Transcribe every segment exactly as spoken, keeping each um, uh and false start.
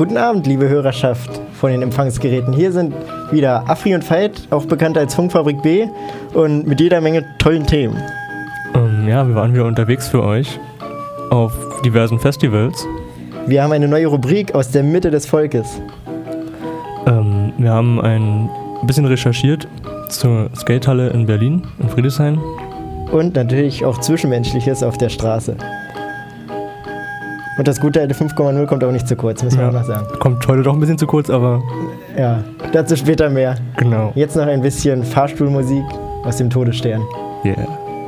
Guten Abend, liebe Hörerschaft von den Empfangsgeräten. Hier sind wieder Afri und Veit, auch bekannt als Funkfabrik B, und mit jeder Menge tollen Themen. Ähm, ja, wir waren wieder unterwegs für euch auf diversen Festivals. Wir haben eine neue Rubrik aus der Mitte des Volkes. Ähm, wir haben ein bisschen recherchiert zur Skatehalle in Berlin, in Friedrichshain. Und natürlich auch Zwischenmenschliches auf der Straße. Und das gute alte fünf Komma null kommt auch nicht zu kurz, müssen wir Ja, auch noch sagen. kommt heute doch ein bisschen zu kurz, aber Ja, dazu später mehr. genau. Jetzt noch ein bisschen Fahrstuhlmusik aus dem Todesstern. Yeah.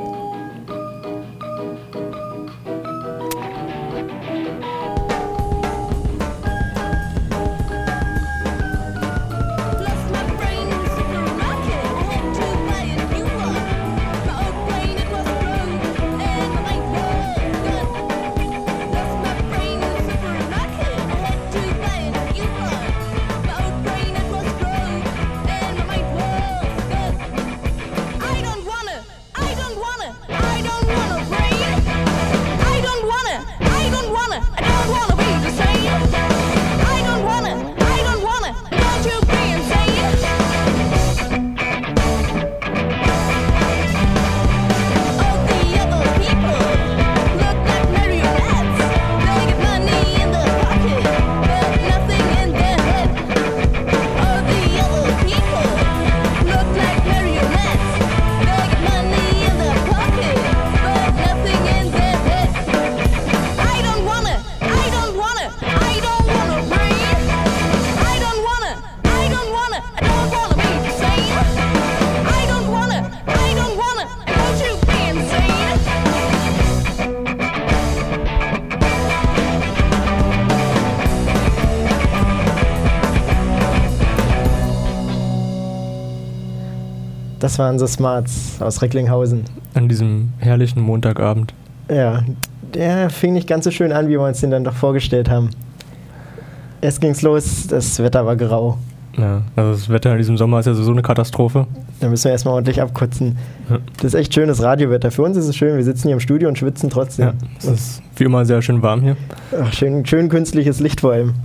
Das waren so Smarts aus Recklinghausen. An diesem herrlichen Montagabend. Ja, der fing nicht ganz so schön an, wie wir uns den dann doch vorgestellt haben. Erst ging's los, das Wetter war grau. Ja, also das Wetter in diesem Sommer ist ja so eine Katastrophe. Da müssen wir erstmal ordentlich abkotzen. Ja. Das ist echt schönes Radiowetter. Für uns ist es schön, wir sitzen hier im Studio und schwitzen trotzdem. Ja, es ist wie immer sehr schön warm hier. Ach, schön, schön künstliches Licht vor allem.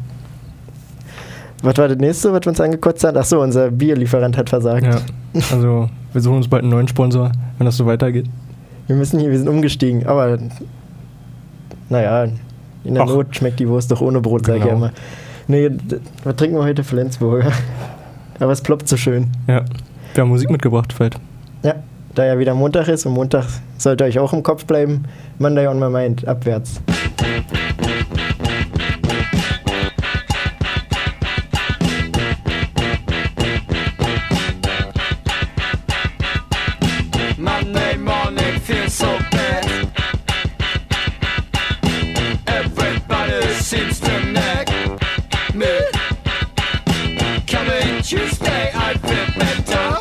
Was war das nächste, was wir uns angekotzt hat? Achso, unser Bierlieferant hat versagt. Ja, also wir suchen uns bald einen neuen Sponsor, wenn das so weitergeht. Wir müssen hier, wir sind umgestiegen, aber naja, in der Ach. Not schmeckt die Wurst doch ohne Brot, sag ich ja Genau. immer. Nee, d- was trinken wir heute? Flensburger. Aber es ploppt so schön. Ja, wir haben Musik mitgebracht, Veit. Ja, da ja wieder Montag ist und Montag sollte euch auch im Kopf bleiben. Monday on my mind, abwärts. Monday morning feels so bad. Everybody seems to nag me. Coming Tuesday, I feel better.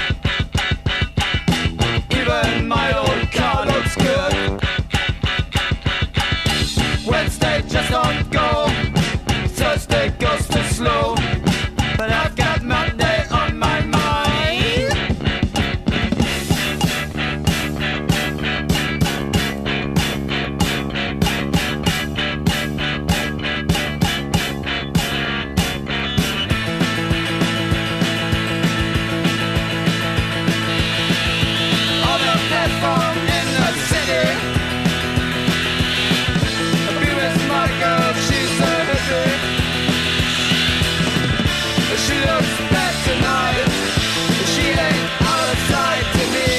Even my old car looks good. Wednesday just don't go. Thursday goes too slow. But I've got Monday on my mind. On the platform in the city, a beautiful smart girl, she's a hippie. She looks bad tonight, she ain't out of sight to me.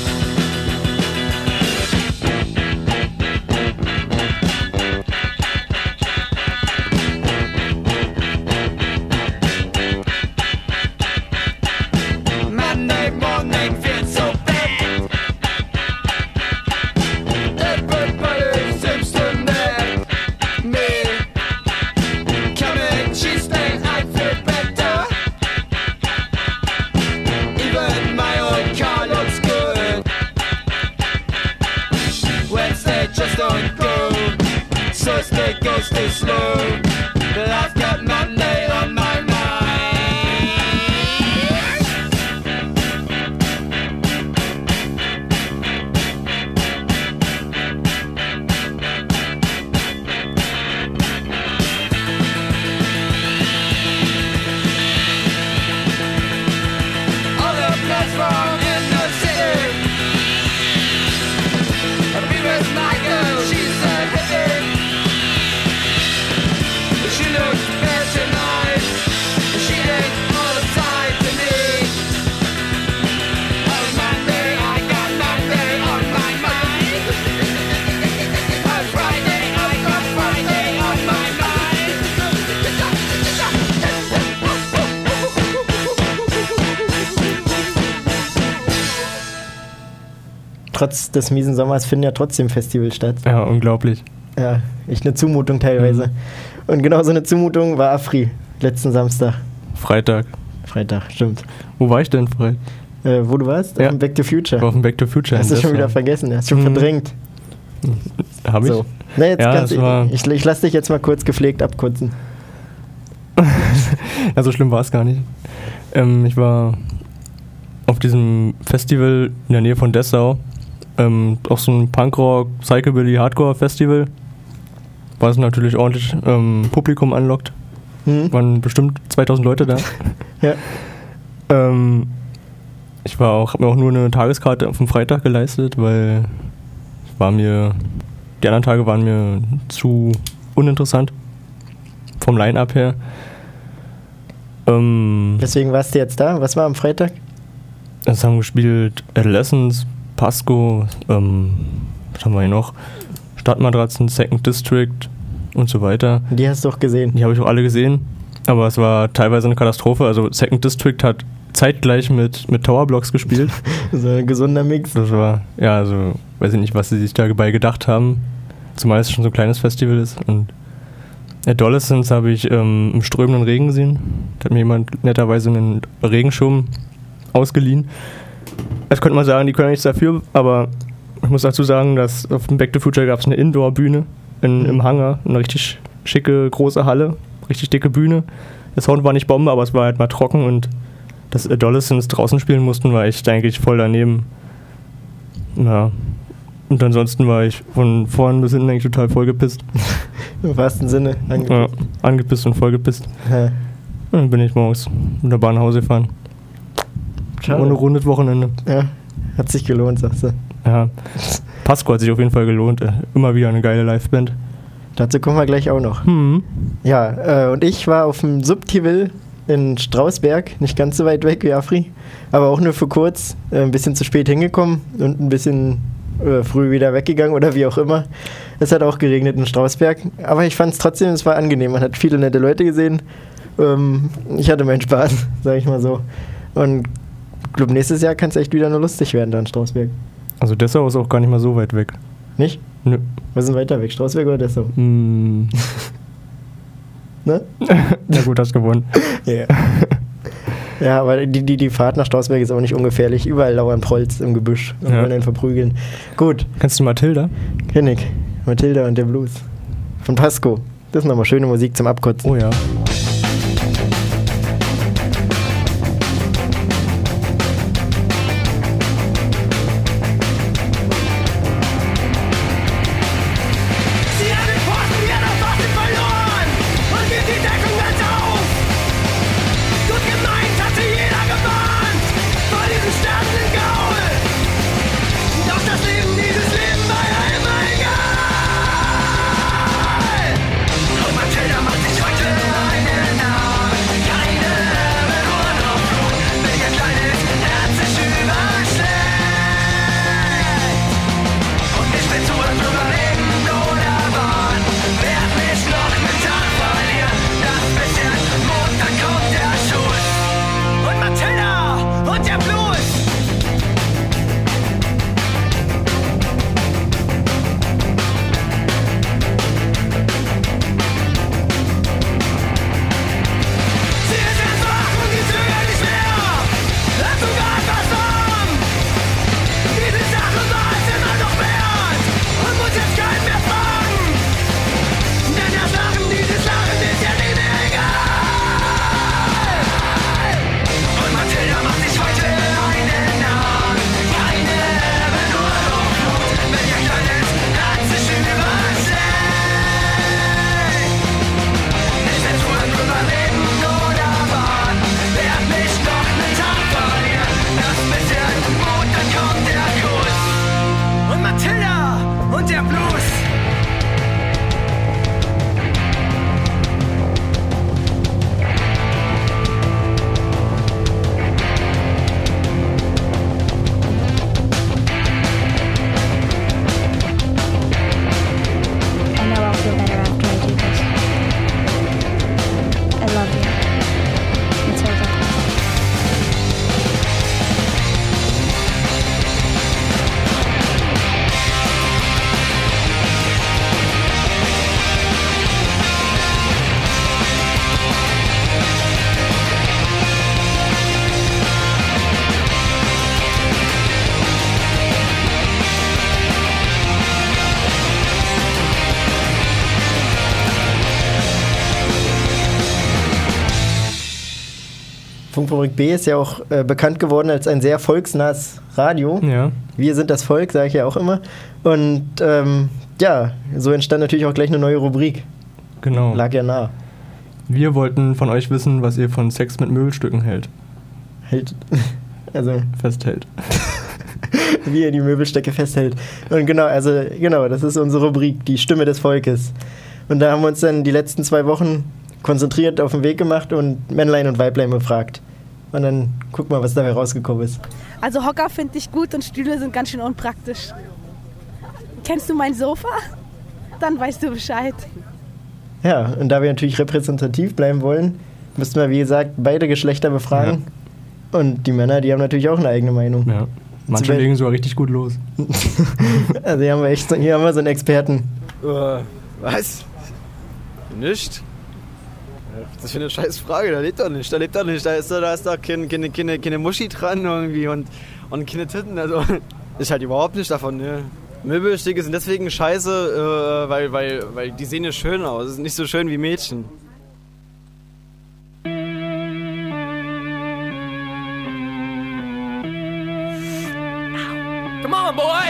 Monday morning feels so bad. Everybody seems to nag me. Coming Tuesday, I feel better. Even my old car looks good. Wednesday just don't go. Thursday goes too slow. But I've got Monday on my mind. trotz des miesen Sommers finden ja trotzdem Festivals statt. Ja, unglaublich. Ja, echt eine Zumutung teilweise. Mhm. Und genau so eine Zumutung war Afri letzten Samstag. Freitag. Freitag, stimmt. Wo war ich denn, Freitag? Äh, wo du warst? Ja. Auf dem Back to Future. Auf dem Back to Future. Hast du in schon wieder Dessau. vergessen, hast schon Mhm. verdrängt. Hab ich? So. Na, jetzt Ja, ganz, es war- ich, ich lasse dich jetzt mal kurz gepflegt abkurzen. Ja, so schlimm war es gar nicht. Ähm, ich war auf diesem Festival in der Nähe von Dessau. Ähm, auch so ein Punkrock, Psychobilly, Hardcore-Festival. War es natürlich ordentlich ähm, Publikum anlockt. Hm? Waren bestimmt zweitausend Leute da. Ja. ähm, ich war auch, habe mir auch nur eine Tageskarte vom Freitag geleistet, weil war mir, die anderen Tage waren mir zu uninteressant vom Line-Up her. Ähm, Deswegen warst du jetzt da. Was war am Freitag? Es haben gespielt Adolescence, Pasco, ähm, was haben wir hier noch? Stadtmatratzen, Second District und so weiter. Die hast du doch gesehen. Die habe ich auch alle gesehen, aber es war teilweise eine Katastrophe. Also Second District hat zeitgleich mit, mit Towerblocks gespielt. So ein gesunder Mix. Das war, ja, also weiß ich nicht, was sie sich dabei gedacht haben, zumal es schon so ein kleines Festival ist. Und Adolescence habe ich ähm, im strömenden Regen gesehen. Da hat mir jemand netterweise einen Regenschirm ausgeliehen. Jetzt könnte man sagen, die können ja nichts dafür, aber ich muss dazu sagen, dass auf dem Back to Future gab es eine Indoor-Bühne in, im Hangar, eine richtig schicke, große Halle, richtig dicke Bühne. Der Sound war nicht Bombe, aber es war halt mal trocken und dass Adolescents draußen spielen mussten, war echt eigentlich voll daneben. Ja. Und ansonsten war ich von vorn bis hinten eigentlich total vollgepisst. Im wahrsten Sinne. Angepisst. Ja, angepisst und vollgepisst. Ja. Und dann bin ich morgens mit der Bahn nach Hause gefahren. Schade. Ohne rundes Wochenende. Ja, hat sich gelohnt, sagst du. Ja. Pasco hat sich auf jeden Fall gelohnt. Äh, Immer wieder eine geile Liveband. Dazu kommen wir gleich auch noch. Hm. Ja, äh, und ich war auf dem Subtivil in Strausberg, nicht ganz so weit weg wie Afri, aber auch nur für kurz, äh, ein bisschen zu spät hingekommen und ein bisschen äh, früh wieder weggegangen oder wie auch immer. Es hat auch geregnet in Strausberg, aber ich fand es trotzdem, es war angenehm. Man hat viele nette Leute gesehen. Ähm, ich hatte meinen Spaß, sag ich mal so. Und ich glaube, nächstes Jahr kann es echt wieder nur lustig werden da in Strausberg. Also Dessau ist auch gar nicht mal so weit weg. Nicht? Nö. Wir sind weiter weg, Strausberg oder Dessau? Hm. Ne? Na gut, hast gewonnen. Ja. Ja, aber die, die, die Fahrt nach Strausberg ist auch nicht ungefährlich. Überall lauern Prolls im Gebüsch und Ja. wollen einen verprügeln. Gut, Kennst du Mathilda? kenn ich. Mathilda und der Blues. Von Pasco. Das ist nochmal schöne Musik zum Abkotzen. Oh ja. Sie haben den Posten, wir haben das Waffen verloren und wir die Deckung ganz auf. Gut gemeint, hat sie jeder gewarnt vor diesem sterbenden Gaul. Doch das Leben, dieses Leben war ja immer egal. Und Mathilda macht sich heute einen Namen. Keine Beurlaubung, wenn ihr kleines Herz sich überschlägt. Und ich bin zu überleben oder Bahn. Werd mich noch mit Tag verlieren. Das bisschen Mond, dann kommt der Schuss. Und Mathilda und der Blues. Sie ist jetzt wach und sie zögert nicht mehr. Lass sogar etwas warm. Diese Sache war es immer noch wert und muss jetzt keinen mehr fragen. Denn das Lachen, dieses Lachen ist ja nicht mehr egal. Und Mathilda macht sich heute einen Namen. Keine Beurlaubung, wenn ihr kleines Herz sich überschlägt. Ich bin zu am Überleben oder Bahn. Werd mich noch einen Tag verlieren. Das bisschen Mut, dann kommt der Kuss. Und Mathilda und der Blues. I know I'll feel better after I do this. I love you. It's over. Funkfabrik B ist ja auch äh, bekannt geworden als ein sehr volksnahes Radio. Ja. Wir sind das Volk, sage ich ja auch immer. Und ähm, ja, so entstand natürlich auch gleich eine neue Rubrik. Genau. Lag ja nah. Wir wollten von euch wissen, was ihr von Sex mit Möbelstücken hält. Hält, also Festhält. wie er die Möbelstücke festhält. Und genau, also genau, das ist unsere Rubrik, die Stimme des Volkes. Und da haben wir uns dann die letzten zwei Wochen konzentriert auf den Weg gemacht und Männlein und Weiblein befragt. Und dann guck mal, was dabei rausgekommen ist. Also Hocker finde ich gut und Stühle sind ganz schön unpraktisch. Kennst du mein Sofa? Dann weißt du Bescheid. Ja, und da wir natürlich repräsentativ bleiben wollen, müssten wir, wie gesagt, beide Geschlechter befragen. Ja. Und die Männer, die haben natürlich auch eine eigene Meinung. Ja. Manche legen sogar richtig gut los. Also hier haben wir echt so, hier haben wir so einen Experten. Uh, was? Nicht? Das ist für eine scheiß Frage, da lebt doch nicht, da lebt doch nicht, da ist da, da ist da keine, keine, keine, keine Muschi dran irgendwie und, und keine Titten, also ist halt überhaupt nicht davon, ne. Möbelstücke sind deswegen scheiße, äh, weil, weil, weil die sehen ja schön aus, das ist nicht so schön wie Mädchen. Come on, boys!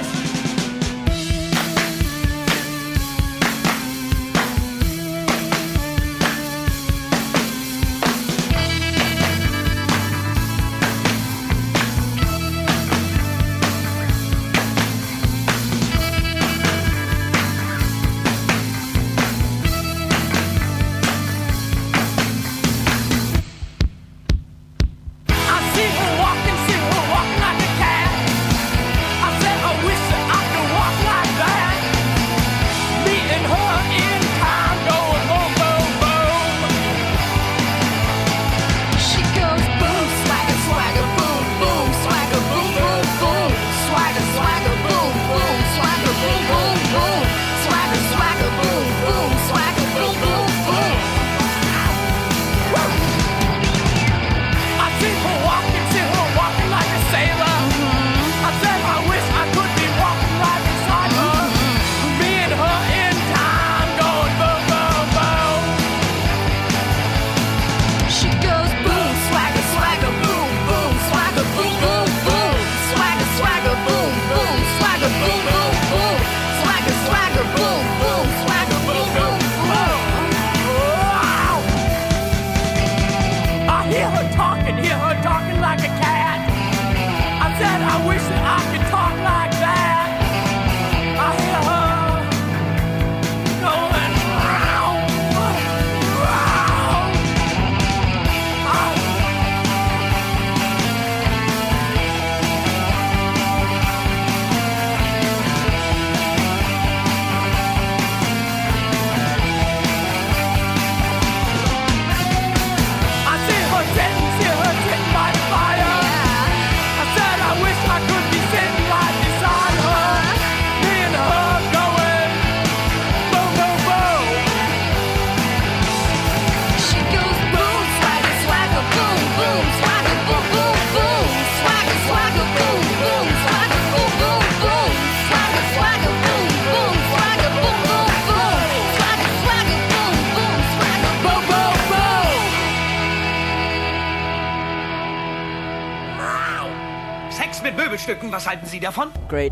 Was halten Sie davon? Great.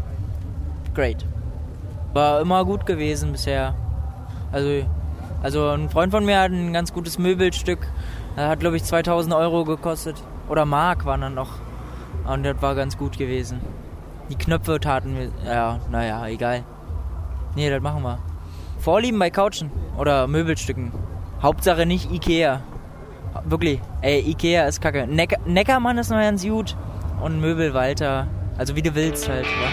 Great. War immer gut gewesen bisher. Also, also ein Freund von mir hat ein ganz gutes Möbelstück. Das hat, glaube ich, zweitausend Euro gekostet. Oder Mark waren dann noch. Und das war ganz gut gewesen. Die Knöpfe taten wir... Ja, naja, egal. Nee, das machen wir. Vorlieben bei Couchen oder Möbelstücken. Hauptsache nicht Ikea. Wirklich. Ey, Ikea ist kacke. Neck- Neckermann ist noch ganz gut. Und Möbel Walter, also wie du willst halt, ja.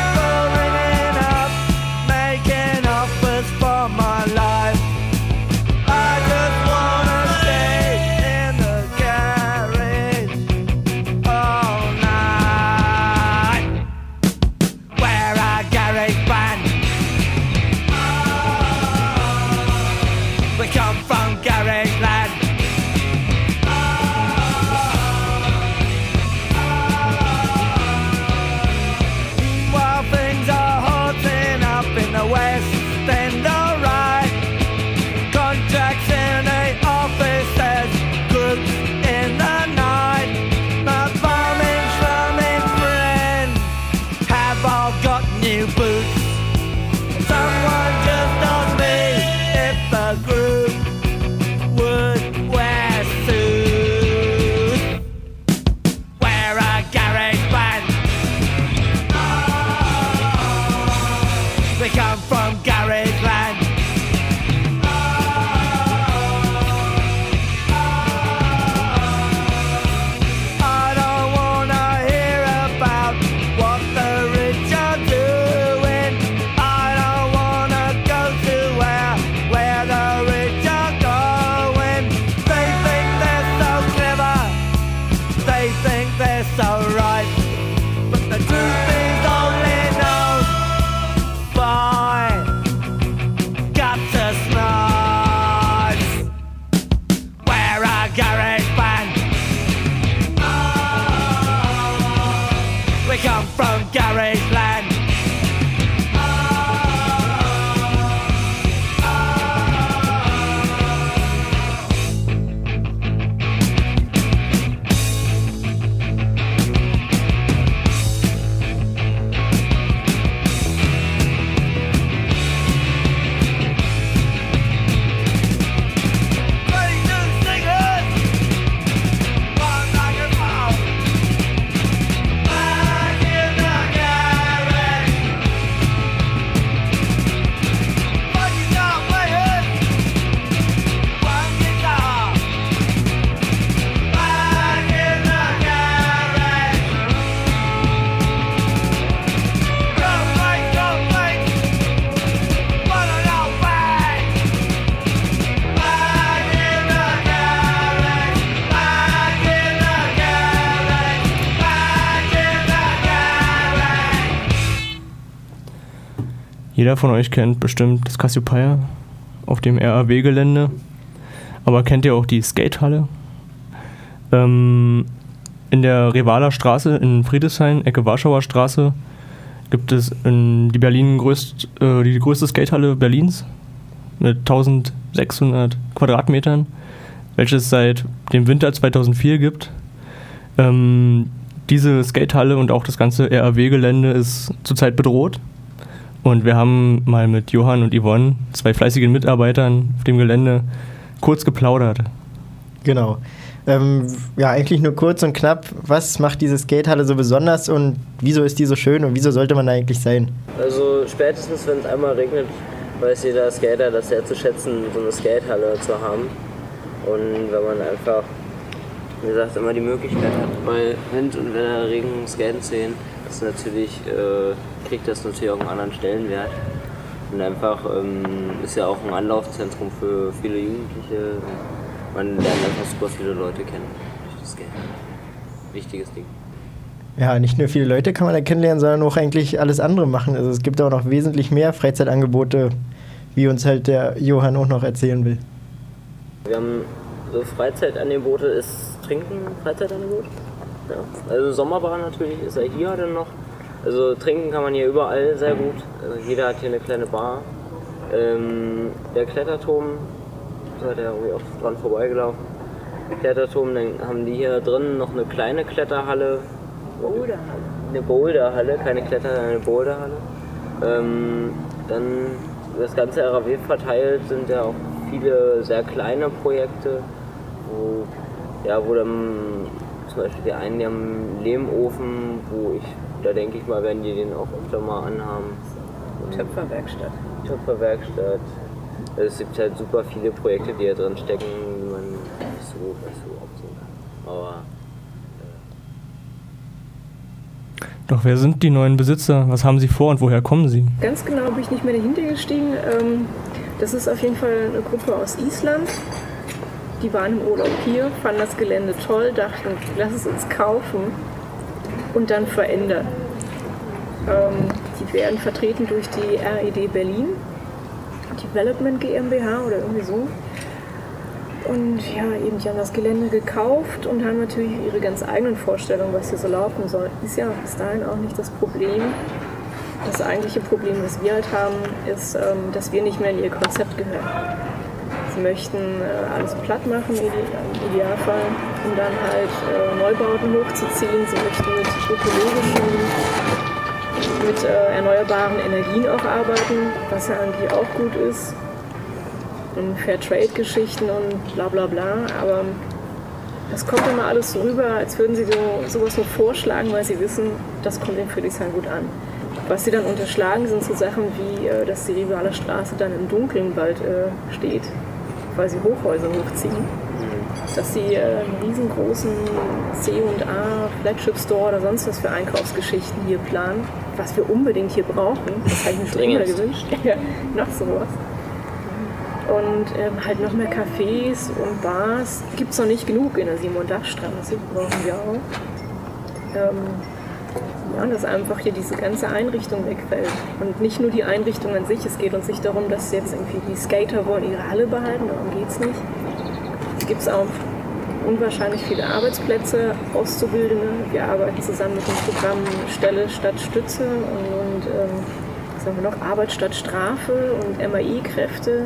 For my life Jeder von euch kennt bestimmt das Cassiopeia auf dem R A W-Gelände. Aber kennt ihr auch die Skatehalle? Ähm, in der Revaler Straße in Friedrichshain, Ecke Warschauer Straße, gibt es in die Berlin größt, äh, die größte Skatehalle Berlins mit eintausendsechshundert Quadratmetern, welches es seit dem Winter zweitausendvier gibt. Ähm, diese Skatehalle und auch das ganze R A W-Gelände ist zurzeit bedroht. Und wir haben mal mit Johann und Yvonne, zwei fleißigen Mitarbeitern auf dem Gelände, kurz geplaudert. Genau. Ähm, ja, eigentlich nur kurz und knapp. Was macht diese Skatehalle so besonders und wieso ist die so schön und wieso sollte man da eigentlich sein? Also spätestens, wenn es einmal regnet, weiß jeder Skater, das sehr zu schätzen, so eine Skatehalle zu haben. Und wenn man einfach, wie gesagt, immer die Möglichkeit hat, bei Wind und Wetter, Regen skaten zu gehen, das natürlich, äh, kriegt das natürlich auch einen anderen Stellenwert. Und einfach ähm, ist ja auch ein Anlaufzentrum für viele Jugendliche. Man lernt einfach super viele Leute kennen durch das Skaten. Wichtiges Ding. Ja, nicht nur viele Leute kann man da kennenlernen, sondern auch eigentlich alles andere machen. Also es gibt auch noch wesentlich mehr Freizeitangebote, wie uns halt der Johann auch noch erzählen will. Wir haben so Freizeitangebote, ist Trinken Freizeitangebot. Ja. Also Sommerbar natürlich ist ja hier dann noch. Also trinken kann man hier überall sehr gut. Also jeder hat hier eine kleine Bar. Ähm, der Kletterturm, da der irgendwie auch dran vorbeigelaufen. Kletterturm, dann haben die hier drin noch eine kleine Kletterhalle. Boulderhalle. Eine Boulderhalle, keine Kletterhalle, eine Boulderhalle. Ähm, dann das ganze R A W verteilt sind ja auch viele sehr kleine Projekte, wo, ja, wo dann zum Beispiel die einen, die haben einen Lehmofen, wo ich, da denke ich mal, werden die den auch öfter mal anhaben. Töpferwerkstatt. Töpferwerkstatt. Es gibt halt super viele Projekte, die da drin stecken, die man nicht so, nicht so aufziehen kann. Aber Doch wer sind die neuen Besitzer? Was haben sie vor und woher kommen sie? Ganz genau bin ich nicht mehr dahinter gestiegen. Das ist auf jeden Fall eine Gruppe aus Island. Die waren im Urlaub hier, fanden das Gelände toll, dachten, lass es uns kaufen und dann verändern. Die werden vertreten durch die R E D Berlin, Development GmbH oder irgendwie so. Und ja, eben, die haben das Gelände gekauft und haben natürlich ihre ganz eigenen Vorstellungen, was hier so laufen soll. Ist ja bis dahin auch nicht das Problem. Das eigentliche Problem, das wir halt haben, ist, dass wir nicht mehr in ihr Konzept gehören. Sie möchten alles platt machen, im Idealfall, um dann halt Neubauten hochzuziehen. Sie möchten mit ökologischen, mit erneuerbaren Energien auch arbeiten, was ja an die auch gut ist. Und Fairtrade-Geschichten und bla bla bla, aber das kommt immer alles so rüber, als würden sie so, sowas nur vorschlagen, weil sie wissen, das kommt in Friedrichshain gut an. Was sie dann unterschlagen, sind so Sachen wie, dass die Rivaler Straße dann im Dunkeln bald äh, steht, weil sie Hochhäuser hochziehen. Dass sie äh, einen riesengroßen C und A, Flagship Store oder sonst was für Einkaufsgeschichten hier planen, was wir unbedingt hier brauchen. Das habe ich mir schon immer gewünscht. Ja, noch sowas. Und ähm, halt noch mehr Cafés und Bars. Gibt es noch nicht genug in der Simon-Dach-Straße, brauchen wir auch. Ähm, ja, dass einfach hier diese ganze Einrichtung wegfällt. Und nicht nur die Einrichtung an sich, es geht uns nicht darum, dass jetzt irgendwie die Skater wollen ihre Halle behalten, darum geht es nicht. Es gibt auch unwahrscheinlich viele Arbeitsplätze, Auszubildende. Wir arbeiten zusammen mit dem Programm Stelle statt Stütze und, und ähm, was haben wir noch? Arbeit statt Strafe und M A I-Kräfte.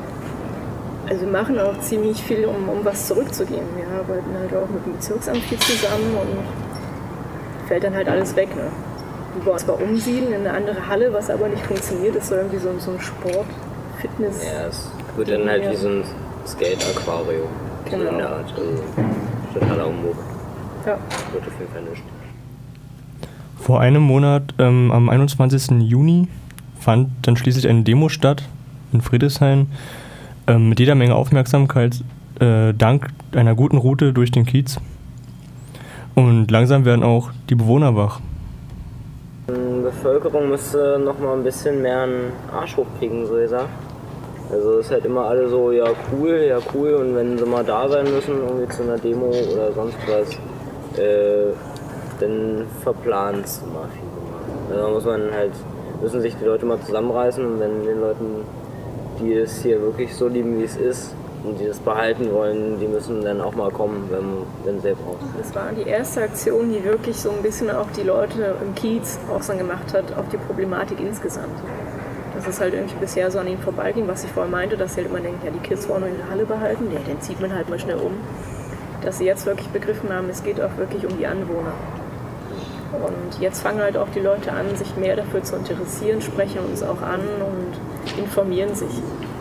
Also wir machen auch ziemlich viel, um, um was zurückzugeben. Wir arbeiten halt auch mit dem Bezirksamt viel zusammen und fällt dann halt alles weg. Ne? Wir wollen zwar umsiedeln in eine andere Halle, was aber nicht funktioniert. Das soll irgendwie so, so ein Sport, Fitness. Ja, es wird dann halt wie so ein Skate-Aquarium. Genau. So in der Art. Also totaler Umbruch. Ja. Wird auf jeden Fall nicht. Vor einem Monat, ähm, am einundzwanzigsten Juni, fand dann schließlich eine Demo statt in Friedrichshain. Mit jeder Menge Aufmerksamkeit, äh, dank einer guten Route durch den Kiez. Und langsam werden auch die Bewohner wach. Die Bevölkerung müsste noch mal ein bisschen mehr einen Arsch hochkriegen, so gesagt. Also es ist halt immer alle so, ja cool, ja cool, und wenn sie mal da sein müssen, irgendwie zu einer Demo oder sonst was, äh, dann verplant es immer viel. Also da muss man halt müssen sich die Leute mal zusammenreißen und wenn den Leuten, die es hier wirklich so lieben, wie es ist, und die das behalten wollen, die müssen dann auch mal kommen, wenn, wenn sie brauchen. Das war die erste Aktion, die wirklich so ein bisschen auch die Leute im Kiez aufmerksam gemacht hat auf die Problematik insgesamt. Dass es halt irgendwie bisher so an ihnen vorbeiging, was ich vorher meinte, dass sie halt immer denken, ja, die Kids wollen nur in der Halle behalten, ja, den zieht man halt mal schnell um. Dass sie jetzt wirklich begriffen haben, es geht auch wirklich um die Anwohner. Und jetzt fangen halt auch die Leute an, sich mehr dafür zu interessieren, sprechen uns auch an und informieren sich.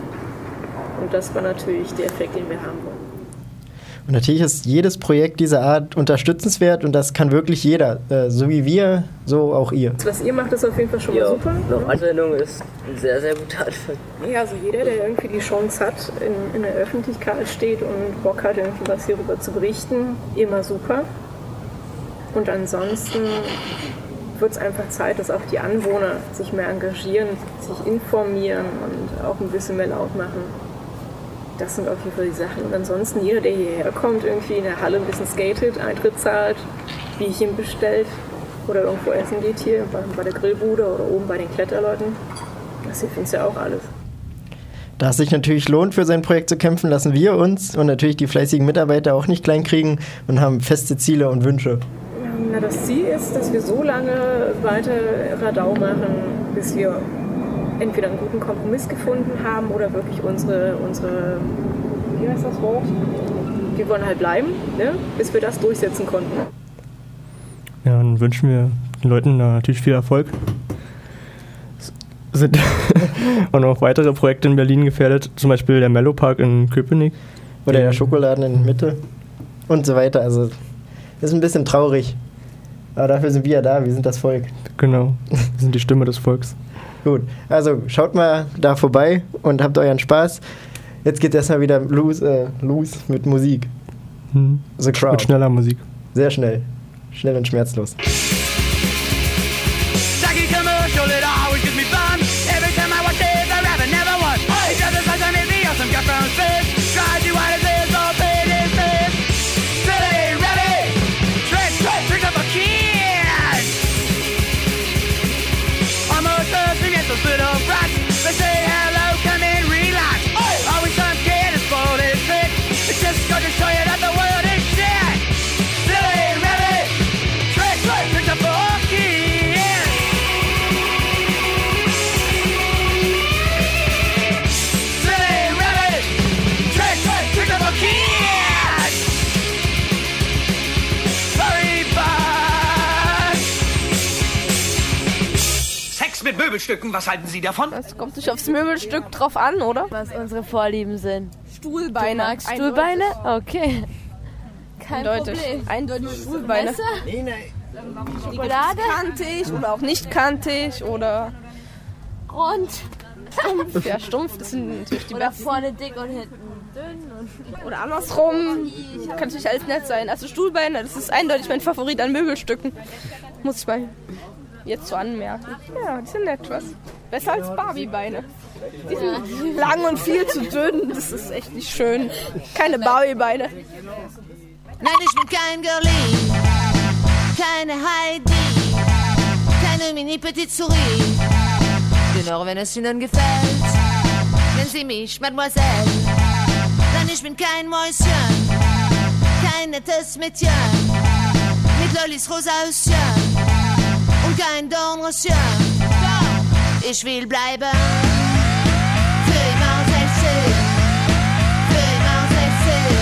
Und das war natürlich der Effekt, den wir haben wollen. Und natürlich ist jedes Projekt dieser Art unterstützenswert und das kann wirklich jeder, äh, so wie wir, so auch ihr. Was ihr macht, ist auf jeden Fall schon ja, mal super. Noch Anwendung ist ein sehr, sehr guter Anfang. Ja, also jeder, der irgendwie die Chance hat, in, in der Öffentlichkeit steht und Bock hat, irgendwie was hierüber zu berichten, immer super. Und ansonsten wird es einfach Zeit, dass auch die Anwohner sich mehr engagieren, sich informieren und auch ein bisschen mehr laut machen. Das sind auf jeden Fall die Sachen. Und ansonsten jeder, der hierher kommt, irgendwie in der Halle ein bisschen skatet, Eintritt zahlt, Bierchen bestellt oder irgendwo essen geht hier, bei, bei der Grillbude oder oben bei den Kletterleuten. Das hilft uns ja auch alles. Da es sich natürlich lohnt, für sein Projekt zu kämpfen, lassen wir uns und natürlich die fleißigen Mitarbeiter auch nicht kleinkriegen und haben feste Ziele und Wünsche. Na, das Ziel ist, dass wir so lange weiter Radau machen, bis wir entweder einen guten Kompromiss gefunden haben oder wirklich unsere, unsere wie heißt das Wort? Wir wollen halt bleiben, ne? Bis wir das durchsetzen konnten. Ja, dann wünschen wir den Leuten natürlich viel Erfolg. Es sind auch noch weitere Projekte in Berlin gefährdet, zum Beispiel der Mellow Park in Köpenick. Oder der Schokoladen in Mitte und so weiter. Also ist ein bisschen traurig. Aber dafür sind wir ja da, wir sind das Volk. Genau, wir sind die Stimme des Volks. Gut, also schaut mal da vorbei und habt euren Spaß. Jetzt geht erstmal wieder los, äh, los mit Musik. Hm. The Crowd. Mit schneller Musik. Sehr schnell. Schnell und schmerzlos. Saggy commercial, it always gives me fun. Every time I watch it, the rabbit never won. He doesn't like on his knee or some guy from space. Tries to what it is, all paid his face. Silly, ready, straight, straight, tricks up a kid. Almost a cimientos little brats. They say hello, come in, relax. Always some kid is full of his trick. It's just going to show you that the world is shit. Silly, ready, straight, straight, tricks up a kid. Silly, ready, straight, straight, tricks up a kid. Sorry, bye. Sex mit Möbelstücken, was halten Sie davon? Das kommt nicht aufs Möbelstück drauf an, oder? Was unsere Vorlieben sind. Stuhlbeine. Du magst Stuhlbeine? Okay. Kein Eindeutig. Problem. Eindeutig Stuhlbeine. Nee, nee. Die Schokolade? kantig oder auch nicht kantig oder Rund. stumpf. Ja, stumpf, das sind natürlich die Oder besten. vorne dick und hinten dünn. Und Oder andersrum. Kann natürlich alles nett sein. Also Stuhlbeine, das ist eindeutig mein Favorit an Möbelstücken. Muss ich mal jetzt so anmerken. Ja, die sind nett, was? Besser als Barbiebeine. Die sind lang und viel zu dünn. Das ist echt nicht schön. Keine Barbiebeine. Nein, ich bin kein Girlie, keine Heidi, keine Mini-Petite Souris. Genau, wenn es Ihnen gefällt, nennen Sie mich Mademoiselle. Nein, ich bin kein Mäuschen, kein nettes Mädchen, mit Lollis rosa Höschen und kein Dornröschen. Ich will bleiben für immer sechzehn, für immer sechzehn.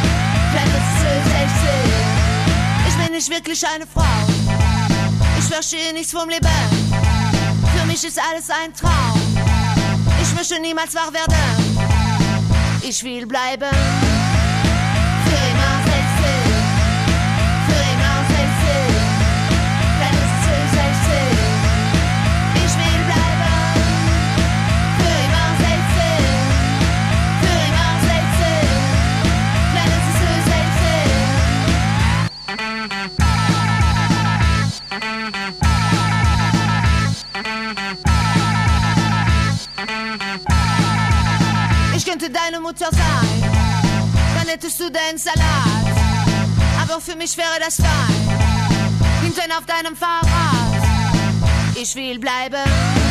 Ich bin nicht wirklich eine Frau. Ich verstehe nichts vom Leben. Für mich ist alles ein Traum. Ich möchte niemals wach werden. Ich will bleiben. Für immer sechzehn. Für immer sechzehn. Dann ist es sechzehn. Ich will bleiben. Für immer sechzehn. Für immer sechzehn. Dann ist es sechzehn. Ich könnte deine Mutter sein, dann hättest du den Salat. Aber für mich wäre das fein, hinten auf deinem Fahrrad. Ich will bleiben.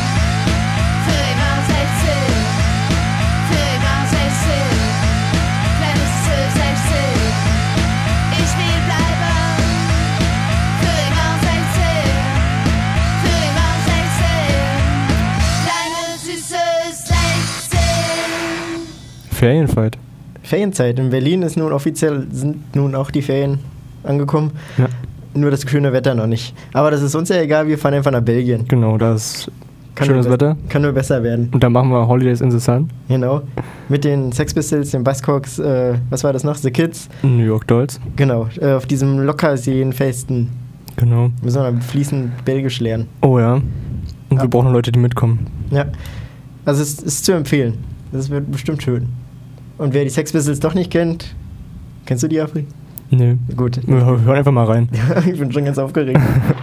Ferienzeit. Ferienzeit. In Berlin ist nun offiziell, sind nun auch die Ferien angekommen. Ja. Nur das schöne Wetter noch nicht. Aber das ist uns ja egal, wir fahren einfach nach Belgien. Genau, da ist Kann schönes nur be- Wetter. Kann nur besser werden. Und dann machen wir Holidays in the Sun. Genau. Mit den Sex Pistols, den Buzzcocks, äh, was war das noch? The Kids. New York Dolls. Genau, äh, auf diesem Lockerseen-Festen. Genau. Müssen wir dann fließend Belgisch lernen. Oh ja. Und Ja. wir brauchen noch Leute, die mitkommen. Ja. Also es ist zu empfehlen. Das wird bestimmt schön. Und wer die Sex Pistols doch nicht kennt, kennst du die, Afri? Nee. Gut. Wir hören einfach mal rein. Ich bin schon ganz aufgeregt.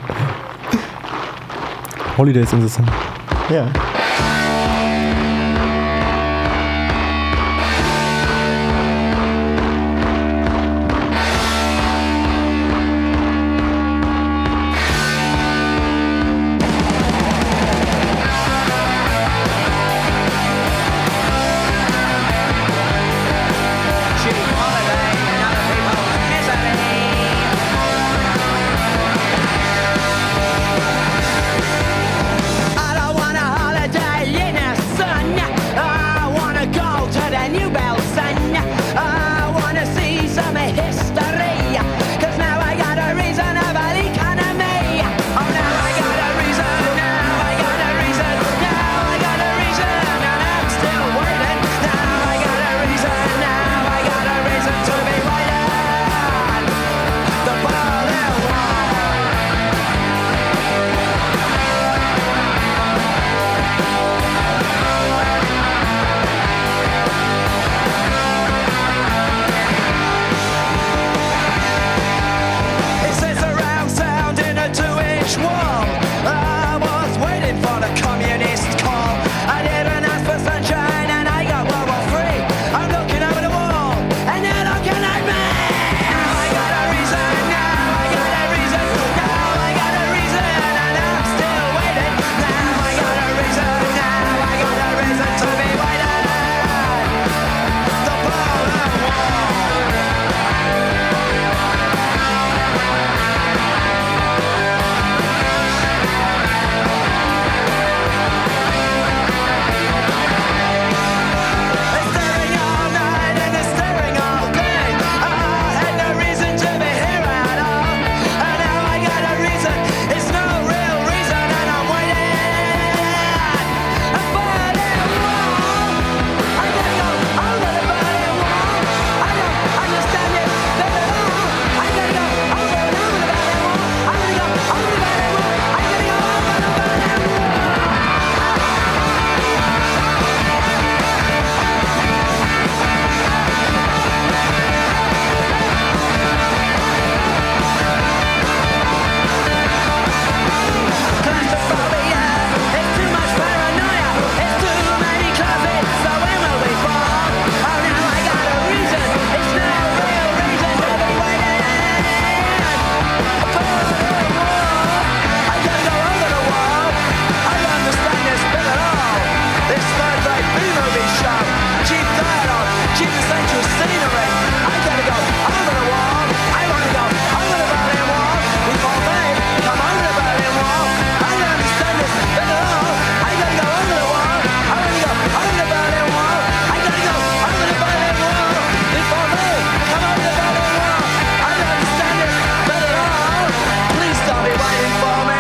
Holidays in the Sun. Ja. I don't want a holiday in the sun. I wanna go to the New Bell Sun. I wanna see some history. Cause now I got a reasonable economy. Oh, now I got a reason. Now I got a reason. Now I got a reason. And I'm still waiting. Now I got a reason. Now I got a reason to be waiting. The Berlin Wall. It says around sound in a two-inch wall. I was waiting for the communist call. I didn't ask for sunshine and I got World War Three. I'm looking over the wall and they're looking at me. Now I got a reason. Now I got a reason. Now I got a reason and I'm still waiting. Now I got a reason. Now I got a reason to be waiting. The Berlin Wall. They're staring all night and they're staring all day. I had no reason to be here at all. And now I got a reason. It's no real reason and I'm waiting. A Berlin Wall. I gotta go over the Berlin Wall. I don't understand it at all. I gotta go over and over the Berlin Wall. I gotta go over the Berlin Wall. I gotta go over the Berlin Wall. Claustrophobia, it's too much paranoia, it's too many closets, so when will we fall? Oh, now I got a reason, it's no real reason to be waiting. A Berlin Wall, I gotta go over the wall. I don't understand this bit at all. This third-rate B-movie show, cheap dialogue, cheap essential scenery. I gotta go over the wall. I wanna go over the Berlin Wall. Before they come over the Berlin Wall. I don't understand this bit at all. I gotta go over the wall. I wanna go over the Berlin Wall. I gotta go over the Berlin Wall. Before they come over the Berlin Wall. I don't understand this bit at all. Please don't be waiting for me.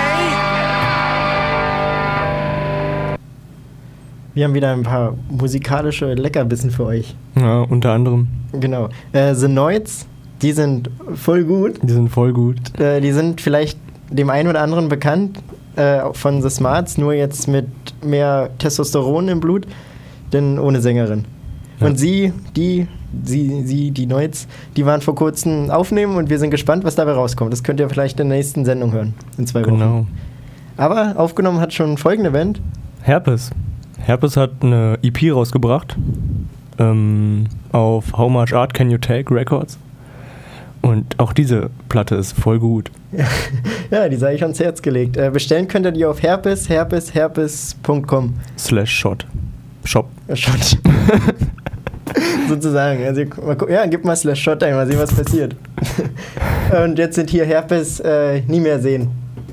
Wir haben wieder ein paar musikalische Leckerbissen für euch. Ja, unter anderem. Genau. Äh, The Noids, die sind voll gut. Die sind voll gut. Äh, die sind vielleicht dem einen oder anderen bekannt äh, von The Smarts, nur jetzt mit mehr Testosteron im Blut, denn ohne Sängerin. Ja. Und sie, die, sie, sie, die Noids, die waren vor kurzem aufnehmen und wir sind gespannt, was dabei rauskommt. Das könnt ihr vielleicht in der nächsten Sendung hören, in zwei Wochen. Genau. Aber aufgenommen hat schon folgende Band. Herpes. Herpes hat eine E P rausgebracht ähm, auf How Much Art Can You Take Records. Und auch diese Platte ist voll gut. Ja, die sei ich ans Herz gelegt. Äh, bestellen könnt ihr die auf herpes, herpes, herpes punkt com. Slash Shot. Shop. Shot. Sozusagen. Also, mal gu- ja, gib mal Slash Shot ein, mal sehen, was passiert. Und jetzt sind hier Herpes äh, nie mehr sehen. Come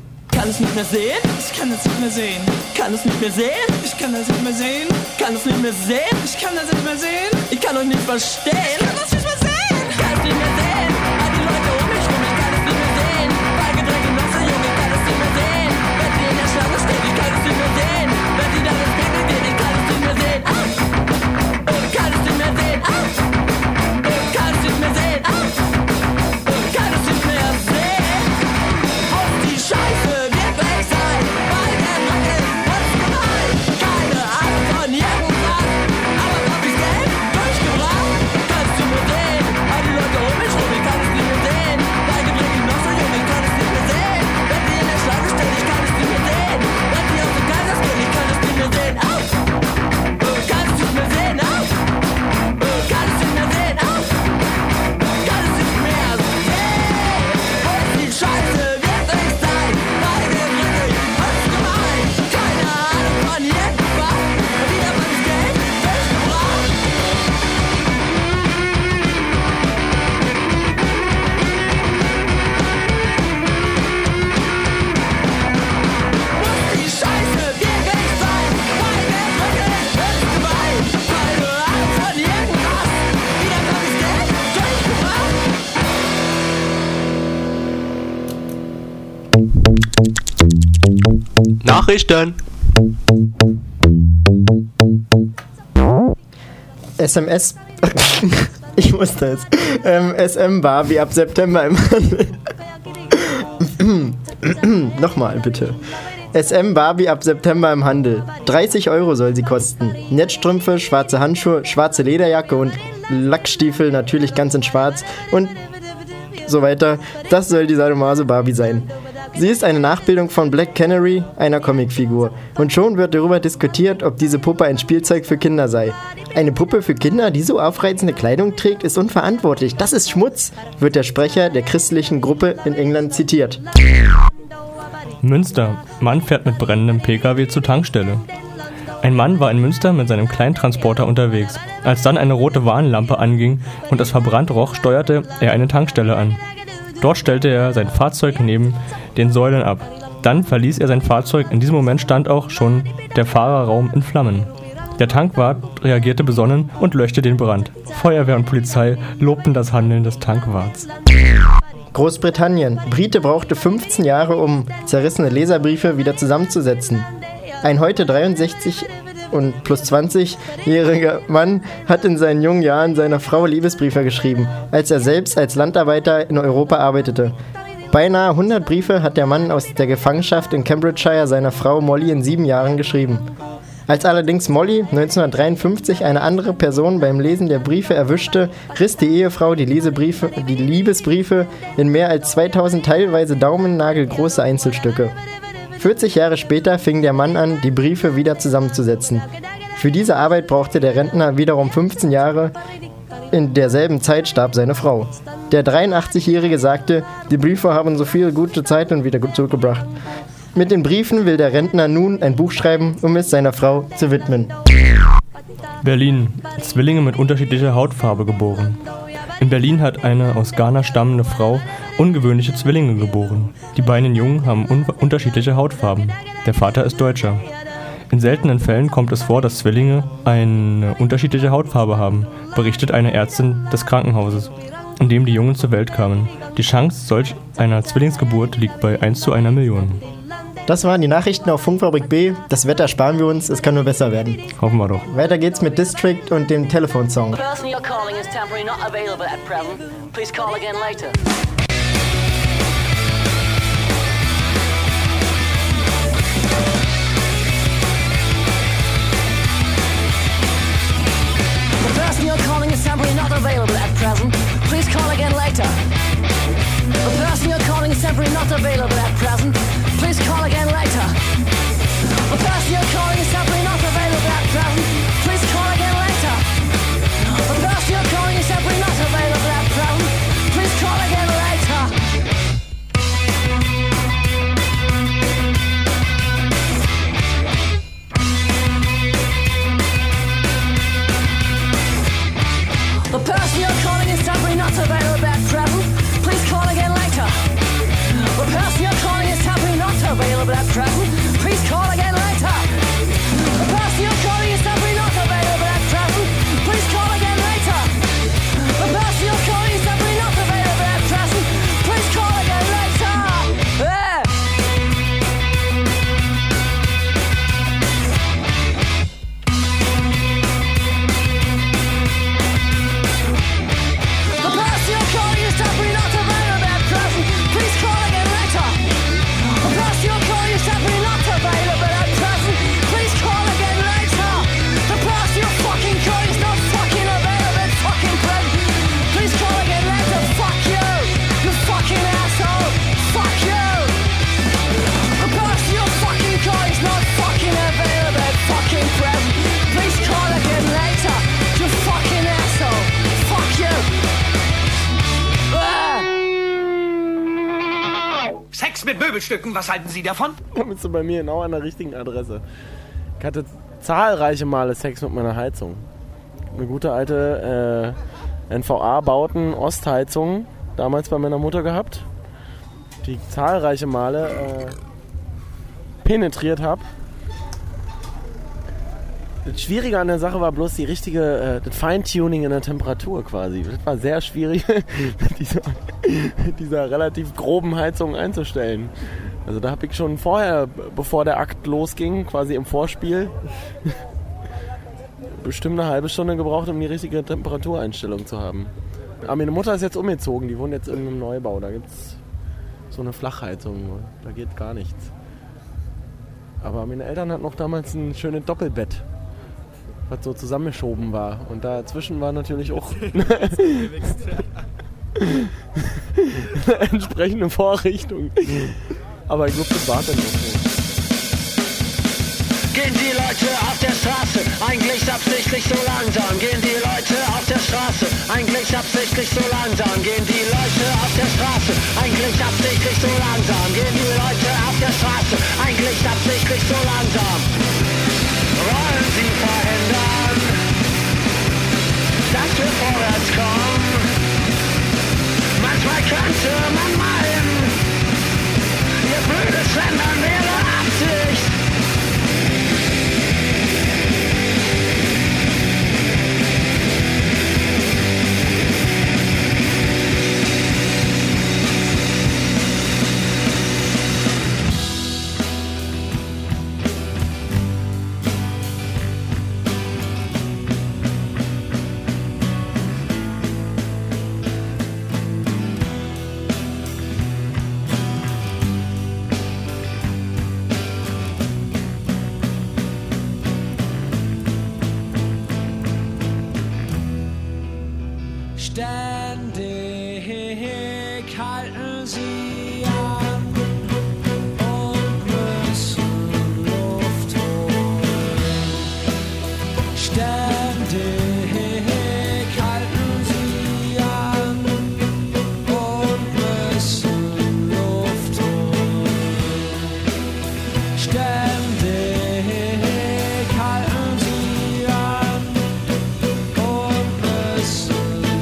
kann es nicht mehr sehen. Ich kann es nicht mehr sehen. Kann es nicht mehr sehen. Ich kann das nicht mehr sehen. Kann es nicht mehr sehen. Ich kann das nicht mehr sehen. Ich kann euch nicht verstehen. Ich kann das nicht mehr sehen. Kann es nicht mehr sehen. All die Leute um mich rum, ich kann es nicht mehr sehen. Bei Getränk im Wasser, Junge, ich kann es nicht mehr sehen. Wenn sie in der Schlange steht, ich kann es nicht mehr sehen. Wenn sie dann ins Pinkel geht, ich kann es nicht mehr sehen. Ah. Ich kann es nicht mehr sehen. Ah. Ich kann es nicht mehr sehen. Ah. Ich kann es nicht mehr sehen. Auf die Scheiße wird gleich sein. Bei der Nacken, was gemein. Keine Ahnung von irgendwas. Aber hab ich Geld durchgebracht. Kannst du mir sehen? All die Leute um mich rum, ich kann es nicht mehr sehen. Bei Getränk noch so jung, ich kann es nicht mehr sehen. Wenn sie in der Schlange steht, ich kann es nicht mehr sehen. Wenn sie aus dem Geisers geht, ich kann es nicht mehr sehen. Au! Ich kann es nicht mehr sehen. Au! Ich kann es nicht mehr sehen. Au! Ich kann es nicht mehr sehen. Und die Scheiße wird nicht sein. Bei dem Rücken, was gemein. Keine Ahnung von irgendwas. Wieder mal das Geld durchgebracht. Die Scheiße wird nicht sein. Bei dem Rücken, was gemein. Keine Ahnung von irgendwas. Wieder mal das Geld durchgebracht. Nachrichten. S M S. Ich muss das. Ähm, S M Barbie ab September im Handel. Nochmal bitte. S M Barbie ab September im Handel. dreißig Euro soll sie kosten. Netzstrümpfe, schwarze Handschuhe, schwarze Lederjacke und Lackstiefel, natürlich ganz in schwarz und so weiter. Das soll die Sadomaso Barbie sein. Sie ist eine Nachbildung von Black Canary, einer Comicfigur. Und schon wird darüber diskutiert, ob diese Puppe ein Spielzeug für Kinder sei. Eine Puppe für Kinder, die so aufreizende Kleidung trägt, ist unverantwortlich. Das ist Schmutz, wird der Sprecher der christlichen Gruppe in England zitiert. Münster. Mann fährt mit brennendem Pkw zur Tankstelle. Ein Mann war in Münster mit seinem Kleintransporter unterwegs. Als dann eine rote Warnlampe anging und es verbrannt roch, steuerte er eine Tankstelle an. Dort stellte er sein Fahrzeug neben den Säulen ab. Dann verließ er sein Fahrzeug. In diesem Moment stand auch schon der Fahrerraum in Flammen. Der Tankwart reagierte besonnen und löschte den Brand. Feuerwehr und Polizei lobten das Handeln des Tankwarts. Großbritannien. Brite brauchte fünfzehn Jahre, um zerrissene Leserbriefe wieder zusammenzusetzen. Ein heute dreiundsechzig und plus zwanzig-jähriger Mann hat in seinen jungen Jahren seiner Frau Liebesbriefe geschrieben, als er selbst als Landarbeiter in Europa arbeitete. Beinahe hundert Briefe hat der Mann aus der Gefangenschaft in Cambridgeshire seiner Frau Molly in sieben Jahren geschrieben. Als allerdings Molly neunzehnhundertdreiundfünfzig eine andere Person beim Lesen der Briefe erwischte, riss die Ehefrau die, Lesebriefe, die Liebesbriefe in mehr als zweitausend teilweise daumennagelgroße Einzelstücke. vierzig Jahre später fing der Mann an, die Briefe wieder zusammenzusetzen. Für diese Arbeit brauchte der Rentner wiederum fünfzehn Jahre. In derselben Zeit starb seine Frau. Der dreiundachtzigjährige sagte, die Briefe haben so viel gute Zeit und wieder gut zurückgebracht. Mit den Briefen will der Rentner nun ein Buch schreiben, um es seiner Frau zu widmen. Berlin. Zwillinge mit unterschiedlicher Hautfarbe geboren. In Berlin hat eine aus Ghana stammende Frau ungewöhnliche Zwillinge geboren. Die beiden Jungen haben un- unterschiedliche Hautfarben. Der Vater ist Deutscher. In seltenen Fällen kommt es vor, dass Zwillinge eine unterschiedliche Hautfarbe haben, berichtet eine Ärztin des Krankenhauses, in dem die Jungen zur Welt kamen. Die Chance solch einer Zwillingsgeburt liegt bei eins zu einer Million. Das waren die Nachrichten auf Funkfabrik B. Das Wetter sparen wir uns, es kann nur besser werden. Hoffen wir doch. Weiter geht's mit District und dem Telefonsong. The person you're calling is temporarily not available at present. Please call again later. The person you're calling is temporarily not available at present. Please call again later. The person you're calling is temporarily not available at present. Please call again later. The person you're calling is temporarily not available at present. Please call again later. The person you're calling is temporarily not available at present. Please call again later. The person you're calling is temporarily not available at present. Please call again later. The person you're calling is temporarily not available Sex mit Möbelstücken, was halten Sie davon? Da bist du bei mir genau an der richtigen Adresse. Ich hatte zahlreiche Male Sex mit meiner Heizung. Eine gute alte äh, N V A-Bauten Ostheizung damals bei meiner Mutter gehabt, die ich zahlreiche Male äh, penetriert habe. Das Schwierige an der Sache war bloß die richtige, äh, das Feintuning in der Temperatur quasi. Das war sehr schwierig, mit dieser, mit dieser relativ groben Heizung einzustellen. Also da habe ich schon vorher, bevor der Akt losging, quasi im Vorspiel, bestimmt eine halbe Stunde gebraucht, um die richtige Temperatureinstellung zu haben. Aber meine Mutter ist jetzt umgezogen, die wohnt jetzt in einem Neubau. Da gibt es so eine Flachheizung, da geht gar nichts. Aber meine Eltern hatten noch damals ein schönes Doppelbett, was so zusammengeschoben war. Und dazwischen war natürlich auch eine entsprechende Vorrichtung. Aber ich glaube, das war dann auch so. Gehen die Leute auf der Straße eigentlich absichtlich so langsam? Gehen die Leute auf der Straße eigentlich absichtlich so langsam? Gehen die Leute auf der Straße eigentlich absichtlich so langsam? Gehen die Leute auf der Straße eigentlich absichtlich so langsam? Wollen sie verhindern, dass wir vorwärts kommen? Manchmal könnte man meinen, ihr blödes Ländern wäre Absicht. Ständig halten sie an und müssen Luft holen. Ständig halten sie an und müssen Luft holen. Ständig halten sie an und müssen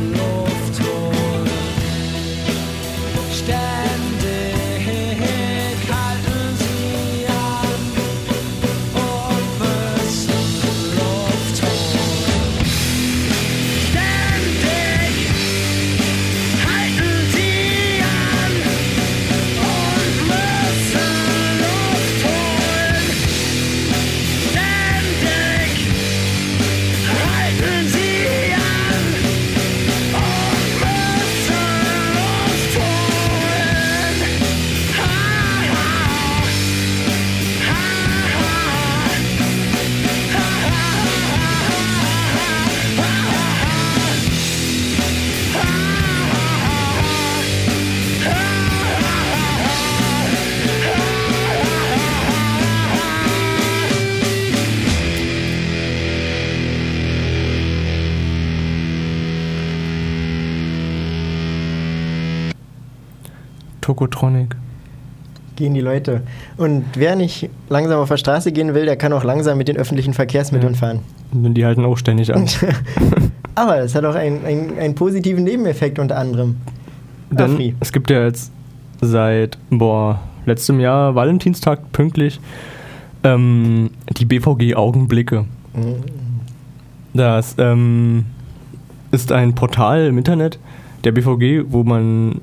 Tokotronic. Gehen die Leute. Und wer nicht langsam auf der Straße gehen will, der kann auch langsam mit den öffentlichen Verkehrsmitteln ja. fahren. Und die halten auch ständig an. Aber das hat auch einen, einen, einen positiven Nebeneffekt unter anderem. Denn Afri. Es gibt ja jetzt seit boah, letztem Jahr Valentinstag pünktlich ähm, die B V G-Augenblicke. Mhm. Das ähm, ist ein Portal im Internet der B V G, wo man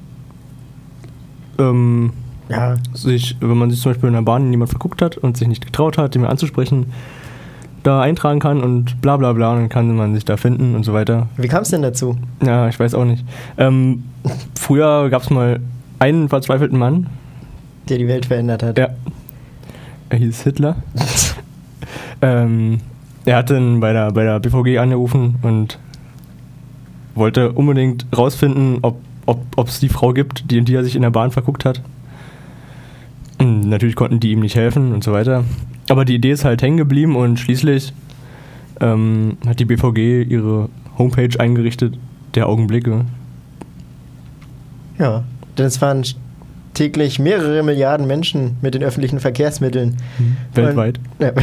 ähm, ja. sich, wenn man sich zum Beispiel in der Bahn jemand verguckt hat und sich nicht getraut hat, den mal anzusprechen, da eintragen kann und bla bla bla, und dann kann man sich da finden und so weiter. Wie kam es denn dazu? Ja, ich weiß auch nicht. Ähm, früher gab es mal einen verzweifelten Mann, der die Welt verändert hat. Ja. Er hieß Hitler. ähm, er hat dann bei der, bei der B V G angerufen und wollte unbedingt rausfinden, ob ob es die Frau gibt, die, in die er sich in der Bahn verguckt hat. Und natürlich konnten die ihm nicht helfen und so weiter. Aber die Idee ist halt hängen geblieben und schließlich ähm, hat die B V G ihre Homepage eingerichtet, der Augenblicke. Ja, denn es waren täglich mehrere Milliarden Menschen mit den öffentlichen Verkehrsmitteln. Mhm. Weltweit. Und, ja.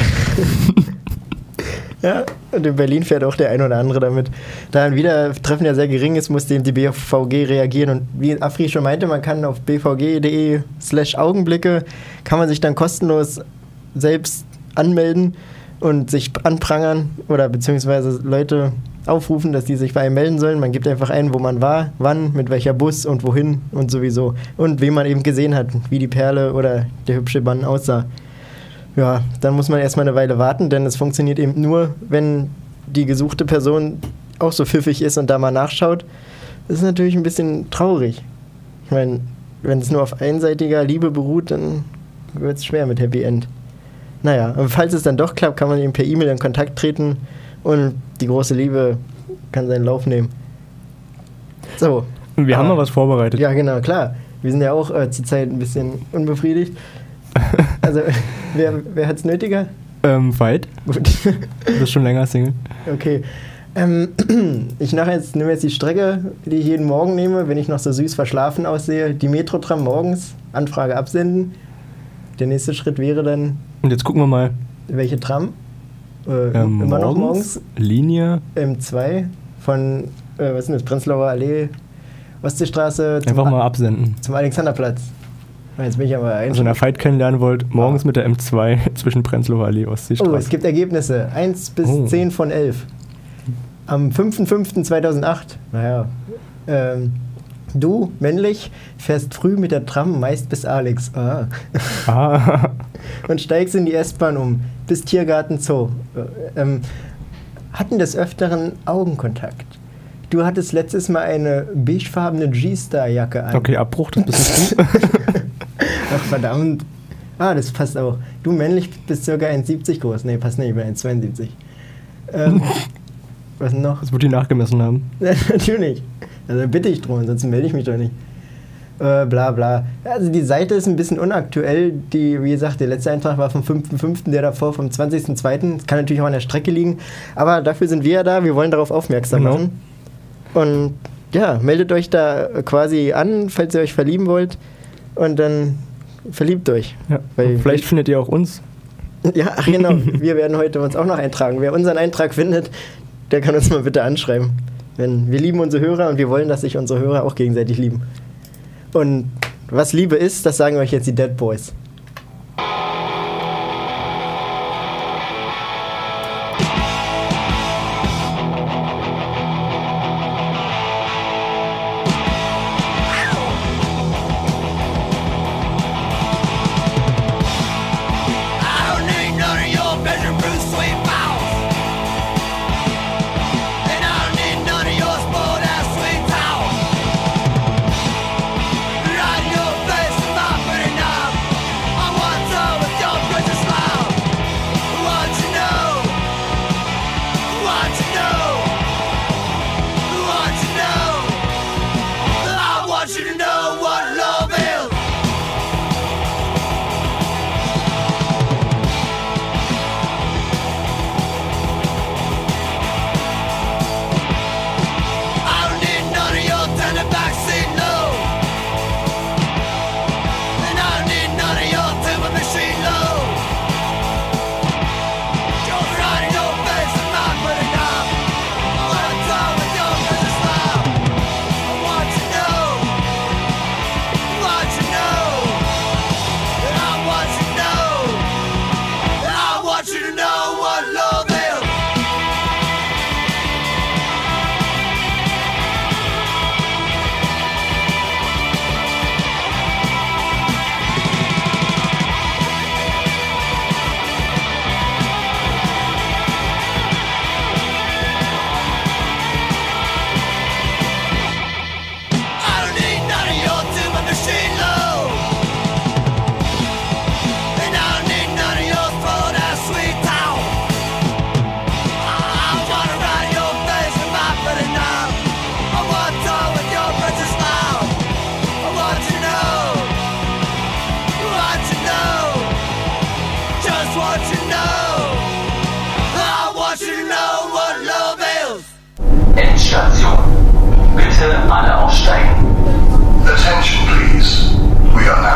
Ja, und in Berlin fährt auch der ein oder andere damit. Da ein Wiedertreffen ja sehr gering ist, musste eben die B V G reagieren. Und wie Afri schon meinte, man kann auf b v g punkt d e slash Augenblicke kann man sich dann kostenlos selbst anmelden und sich anprangern oder beziehungsweise Leute aufrufen, dass die sich bei einem melden sollen. Man gibt einfach ein, wo man war, wann, mit welcher Bus und wohin und sowieso. Und wen man eben gesehen hat, wie die Perle oder der hübsche Mann aussah. Ja, dann muss man erstmal eine Weile warten, denn es funktioniert eben nur, wenn die gesuchte Person auch so pfiffig ist und da mal nachschaut. Das ist natürlich ein bisschen traurig. Ich meine, wenn es nur auf einseitiger Liebe beruht, dann wird es schwer mit Happy End. Naja, und falls es dann doch klappt, kann man eben per E-Mail in Kontakt treten und die große Liebe kann seinen Lauf nehmen. So. Wir haben mal was vorbereitet. Ja, genau, klar. Wir sind ja auch äh, zurzeit ein bisschen unbefriedigt. Also, wer, wer hat es nötiger? Ähm, Veit. Gut. Du bist schon länger Single. Okay. Ähm, ich nachher jetzt, nehme jetzt die Strecke, die ich jeden Morgen nehme, wenn ich noch so süß verschlafen aussehe. Die Metro-Tram morgens, Anfrage absenden. Der nächste Schritt wäre dann... Und jetzt gucken wir mal. Welche Tram? Äh, ähm, immer morgens, noch morgens. Linie. M zwei von, äh, was ist denn das, Prenzlauer Allee, Ostseestraße. Einfach mal absenden. Zum Alexanderplatz. Jetzt bin ich aber Also wenn ihr Veit kennenlernen wollt, morgens ah. mit der M zwei zwischen Prenzlauer Allee, Ostseestraße. Oh, es gibt Ergebnisse. eins bis oh. zehn von elf. Am fünfter fünfter zweitausendacht, naja, ähm, du, männlich, fährst früh mit der Tram meist bis Alex. Ah. ah. Und steigst in die S-Bahn um, bis Tiergarten Zoo. Ähm, hatten des Öfteren Augenkontakt. Du hattest letztes Mal eine beigefarbene G-Star-Jacke an. Okay, Abbruch, das bist du. Ach, verdammt. Ah, das passt auch. Du männlich bist ca. eins Komma siebzig groß. Nee, passt nicht, ich bin eins Komma zweiundsiebzig. Ähm, was denn noch? Das wird die nachgemessen haben. Natürlich. Also bitte ich drum, sonst melde ich mich doch nicht. Äh, bla bla. Also die Seite ist ein bisschen unaktuell. Die, wie gesagt, der letzte Eintrag war vom fünfter fünfter, der davor vom zwanzigster zweiter Kann natürlich auch an der Strecke liegen. Aber dafür sind wir ja da. Wir wollen darauf aufmerksam genau. machen. Und ja, meldet euch da quasi an, falls ihr euch verlieben wollt. Und dann verliebt euch. Ja. Weil vielleicht findet ihr auch uns. Ja, ach genau. Wir werden heute uns auch noch eintragen. Wer unseren Eintrag findet, der kann uns mal bitte anschreiben. Wenn wir lieben unsere Hörer und wir wollen, dass sich unsere Hörer auch gegenseitig lieben. Und was Liebe ist, das sagen euch jetzt die Dead Boys. Endstation. Bitte alle aussteigen. Attention please. We are now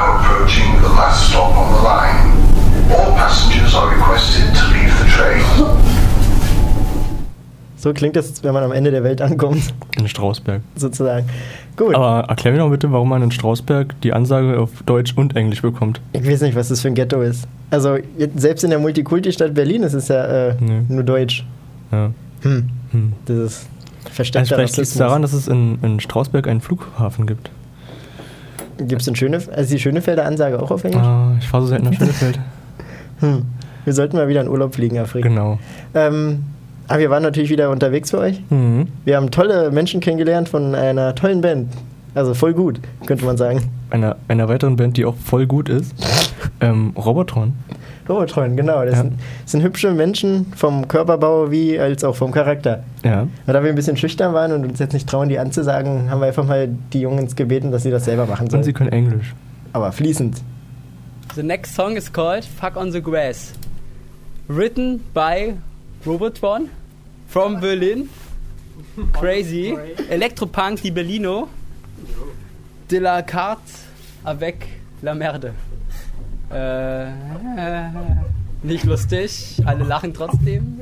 So klingt es, wenn man am Ende der Welt ankommt. In Strausberg. Sozusagen. Gut. Aber erklär mir doch bitte, warum man in Strausberg die Ansage auf Deutsch und Englisch bekommt. Ich weiß nicht, was das für ein Ghetto ist. Also jetzt, selbst in der Multikulti-Stadt Berlin ist es ja äh, nee. nur Deutsch. Ja. Hm. Hm. Das ist versteckter also vielleicht liegt es daran, dass es in, in Strausberg einen Flughafen gibt. Gibt es in Schönefeld, also die Schönefelder Ansage auch auf Englisch? Ah, ich fahre so selten nach Schönefeld. hm. Wir sollten mal wieder in Urlaub fliegen, Afrik. Genau. Ähm, aber wir waren natürlich wieder unterwegs für euch. Mhm. Wir haben tolle Menschen kennengelernt von einer tollen Band. Also voll gut, könnte man sagen. Einer, einer weiteren Band, die auch voll gut ist. ähm, Robotron. Robotron, genau. Das, ja. sind, das sind hübsche Menschen vom Körperbau wie als auch vom Charakter. Ja. Und da wir ein bisschen schüchtern waren und uns jetzt nicht trauen, die anzusagen, haben wir einfach mal die Jungs gebeten, dass sie das selber machen sollen. Und sie können Englisch. Aber fließend. The next song is called Fuck on the Grass. Written by Robotron from Berlin. Crazy. Electropunk di Berlino. De la carte avec la merde. Äh, äh, nicht lustig, alle lachen trotzdem.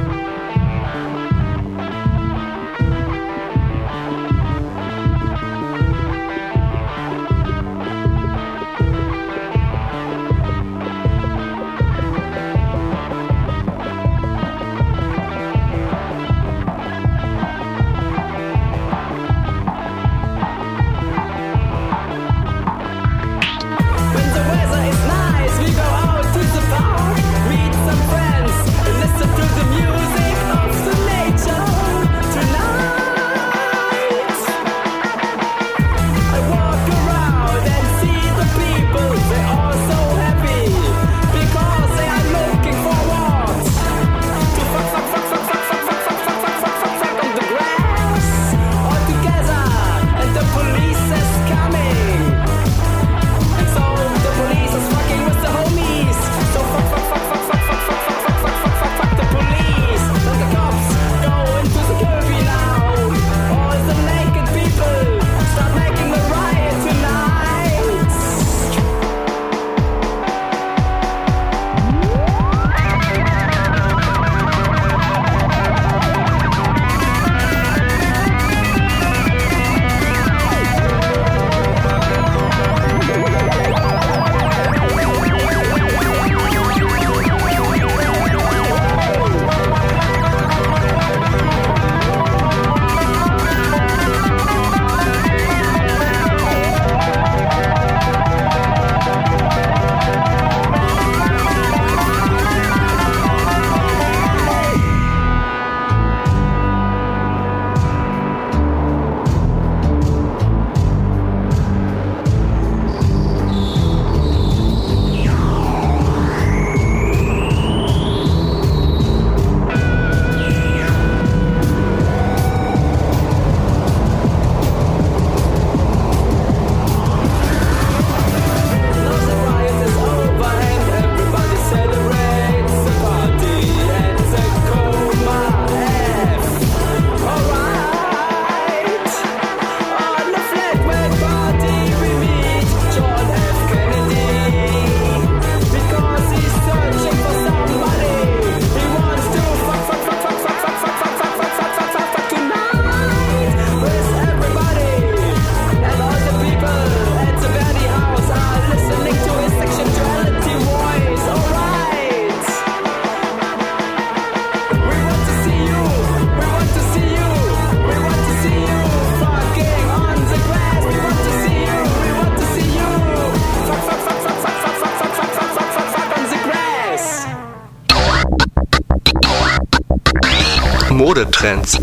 Modetrends.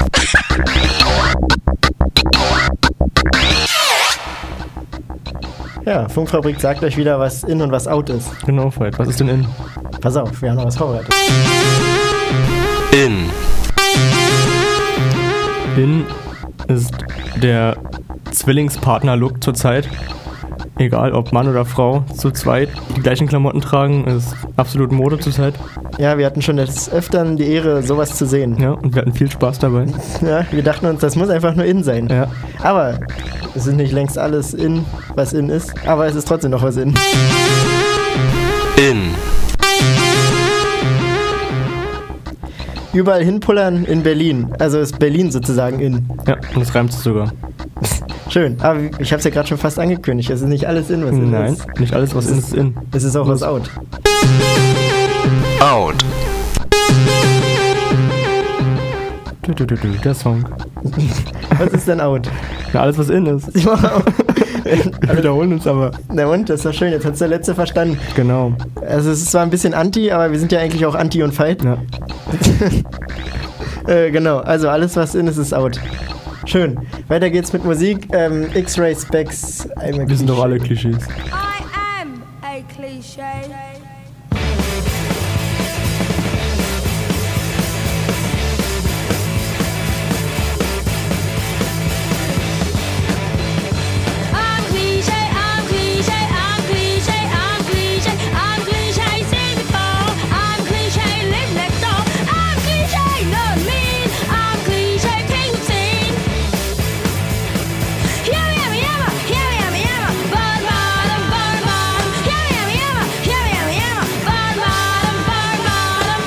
Ja, Funkfabrik sagt euch wieder, was in und was out ist. Genau, Fred. Was ist denn in? Pass auf, wir haben noch was vorbereitet. In. In ist der Zwillingspartner-Look zurzeit. Egal ob Mann oder Frau, zu zweit die gleichen Klamotten tragen, ist absolut Mode zurzeit. Ja, wir hatten schon des Öfteren die Ehre, sowas zu sehen. Ja, und wir hatten viel Spaß dabei. Ja, wir dachten uns, das muss einfach nur in sein. Ja. Aber es ist nicht längst alles in, was in ist, aber es ist trotzdem noch was in. In. überall hinpullern in Berlin. Also ist Berlin sozusagen in. Ja, und das reimt sich sogar. Schön, aber ich habe es ja gerade schon fast angekündigt. Es ist nicht alles in, was in Nein, ist. Nein, nicht alles, was es in ist, ist in. Es ist auch was out. Out. Du, du, du, du, der Song. Was ist denn out? Na, alles, was in ist. Ich mach auch. Wir wiederholen uns aber. Na und, das ist doch schön, jetzt hat's der Letzte verstanden. Genau. Also es ist zwar ein bisschen anti, aber wir sind ja eigentlich auch anti und fight. Ja. äh, genau, also alles, was in ist, ist out. Schön. Weiter geht's mit Musik. Ähm, X-Ray Specs. Wir sind doch alle Klischees. I am a cliche. I'm cliche, I'm cliche, I'm cliche, I'm cliche, I'm cliche, seen before. I'm cliche, live next door. I'm cliche, not mean. I'm cliche, king of scene. Yummy, yummy, yummy, yummy, yummy, yummy. Burn bottom, burn bottom. Yummy, yummy, yummy, yummy, yummy, yummy. Burn bottom, burn bottom.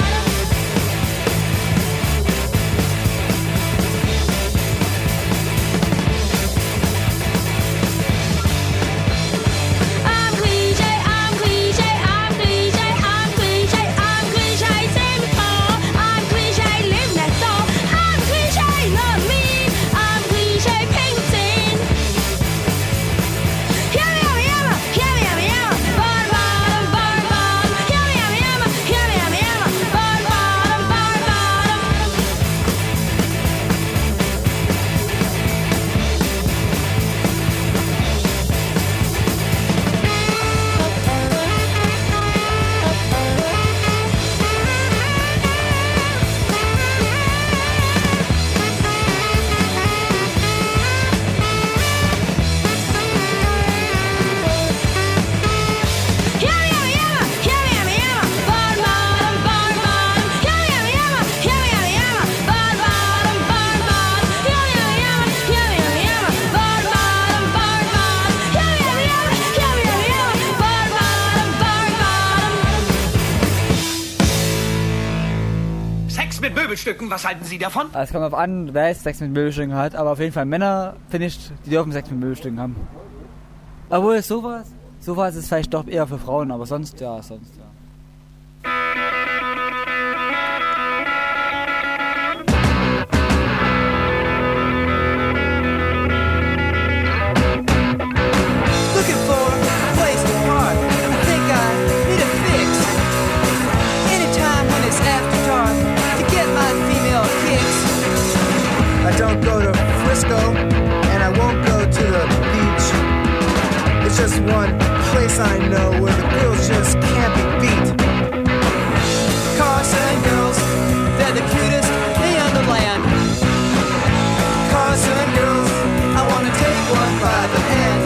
I'm cliche, I'm cliche, I'm cliche, I'm cliche, I'm cliche, seen before. I'm cliche, live next door. I'm cliche, not mean. I'm cliche, king of scene. Yummy, yummy, yummy, yummy, yummy, yummy. Burn bottom, burn bottom. Yummy, yummy, yummy, yummy, yummy, yummy. Burn bottom, burn bottom. Yummy, yummy, yummy, yummy, yummy, yummy. Burn bottom, burn bottom. Yummy, yummy, yummy, yummy, yummy, yummy. Burn bottom, burn bottom. Yummy, yummy, yummy, yummy, yummy, yummy. Burn bottom, burn bottom. Yummy, yummy, yummy, yummy, yummy, yummy. Burn bottom, burn bottom. Sex mit Möbelstücken, was halten Sie davon? Es kommt auf an, wer jetzt Sex mit Möbelstücken hat, aber auf jeden Fall Männer, finde ich, die dürfen Sex mit Möbelstücken haben. Obwohl, sowas, sowas ist vielleicht doch eher für Frauen, aber sonst, ja, sonst, ja. Looking for a place to park. I think I need a fix. Anytime when it's after dark to get my female kicks. I don't go to Frisco, and I won't go to the beach. It's just one place I know where the girls just can't be beat. Cars and girls, they're the cutest thing on the land. Cars and girls, I wanna take one by the hand.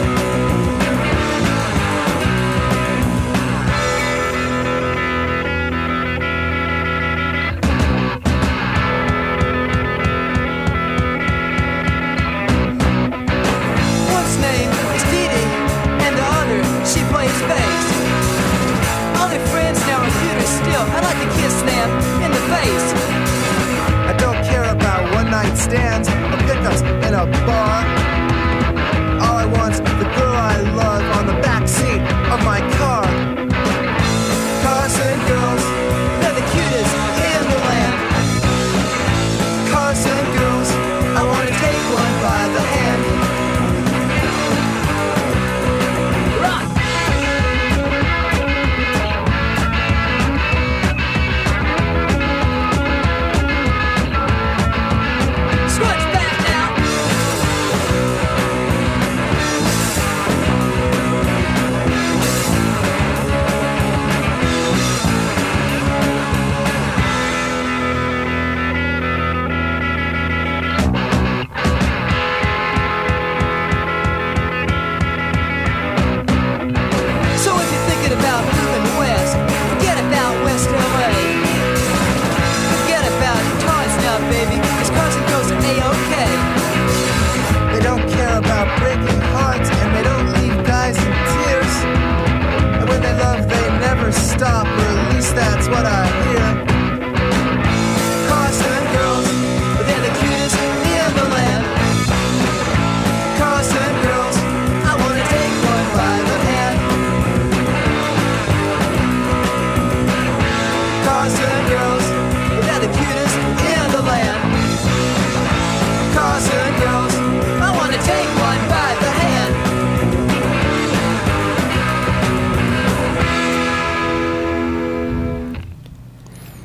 One's name is Dee Dee, and the other, she plays bass. Only friends now are cutest still. I'd like to kiss them in the face. I don't care about one night stands or pickups in a bar. All I want's the girl I love on the back seat of my car. Cars and girls, they're the cutest in the land. Cars and girls, I wanna take one by the hand. Rock! Switch back now.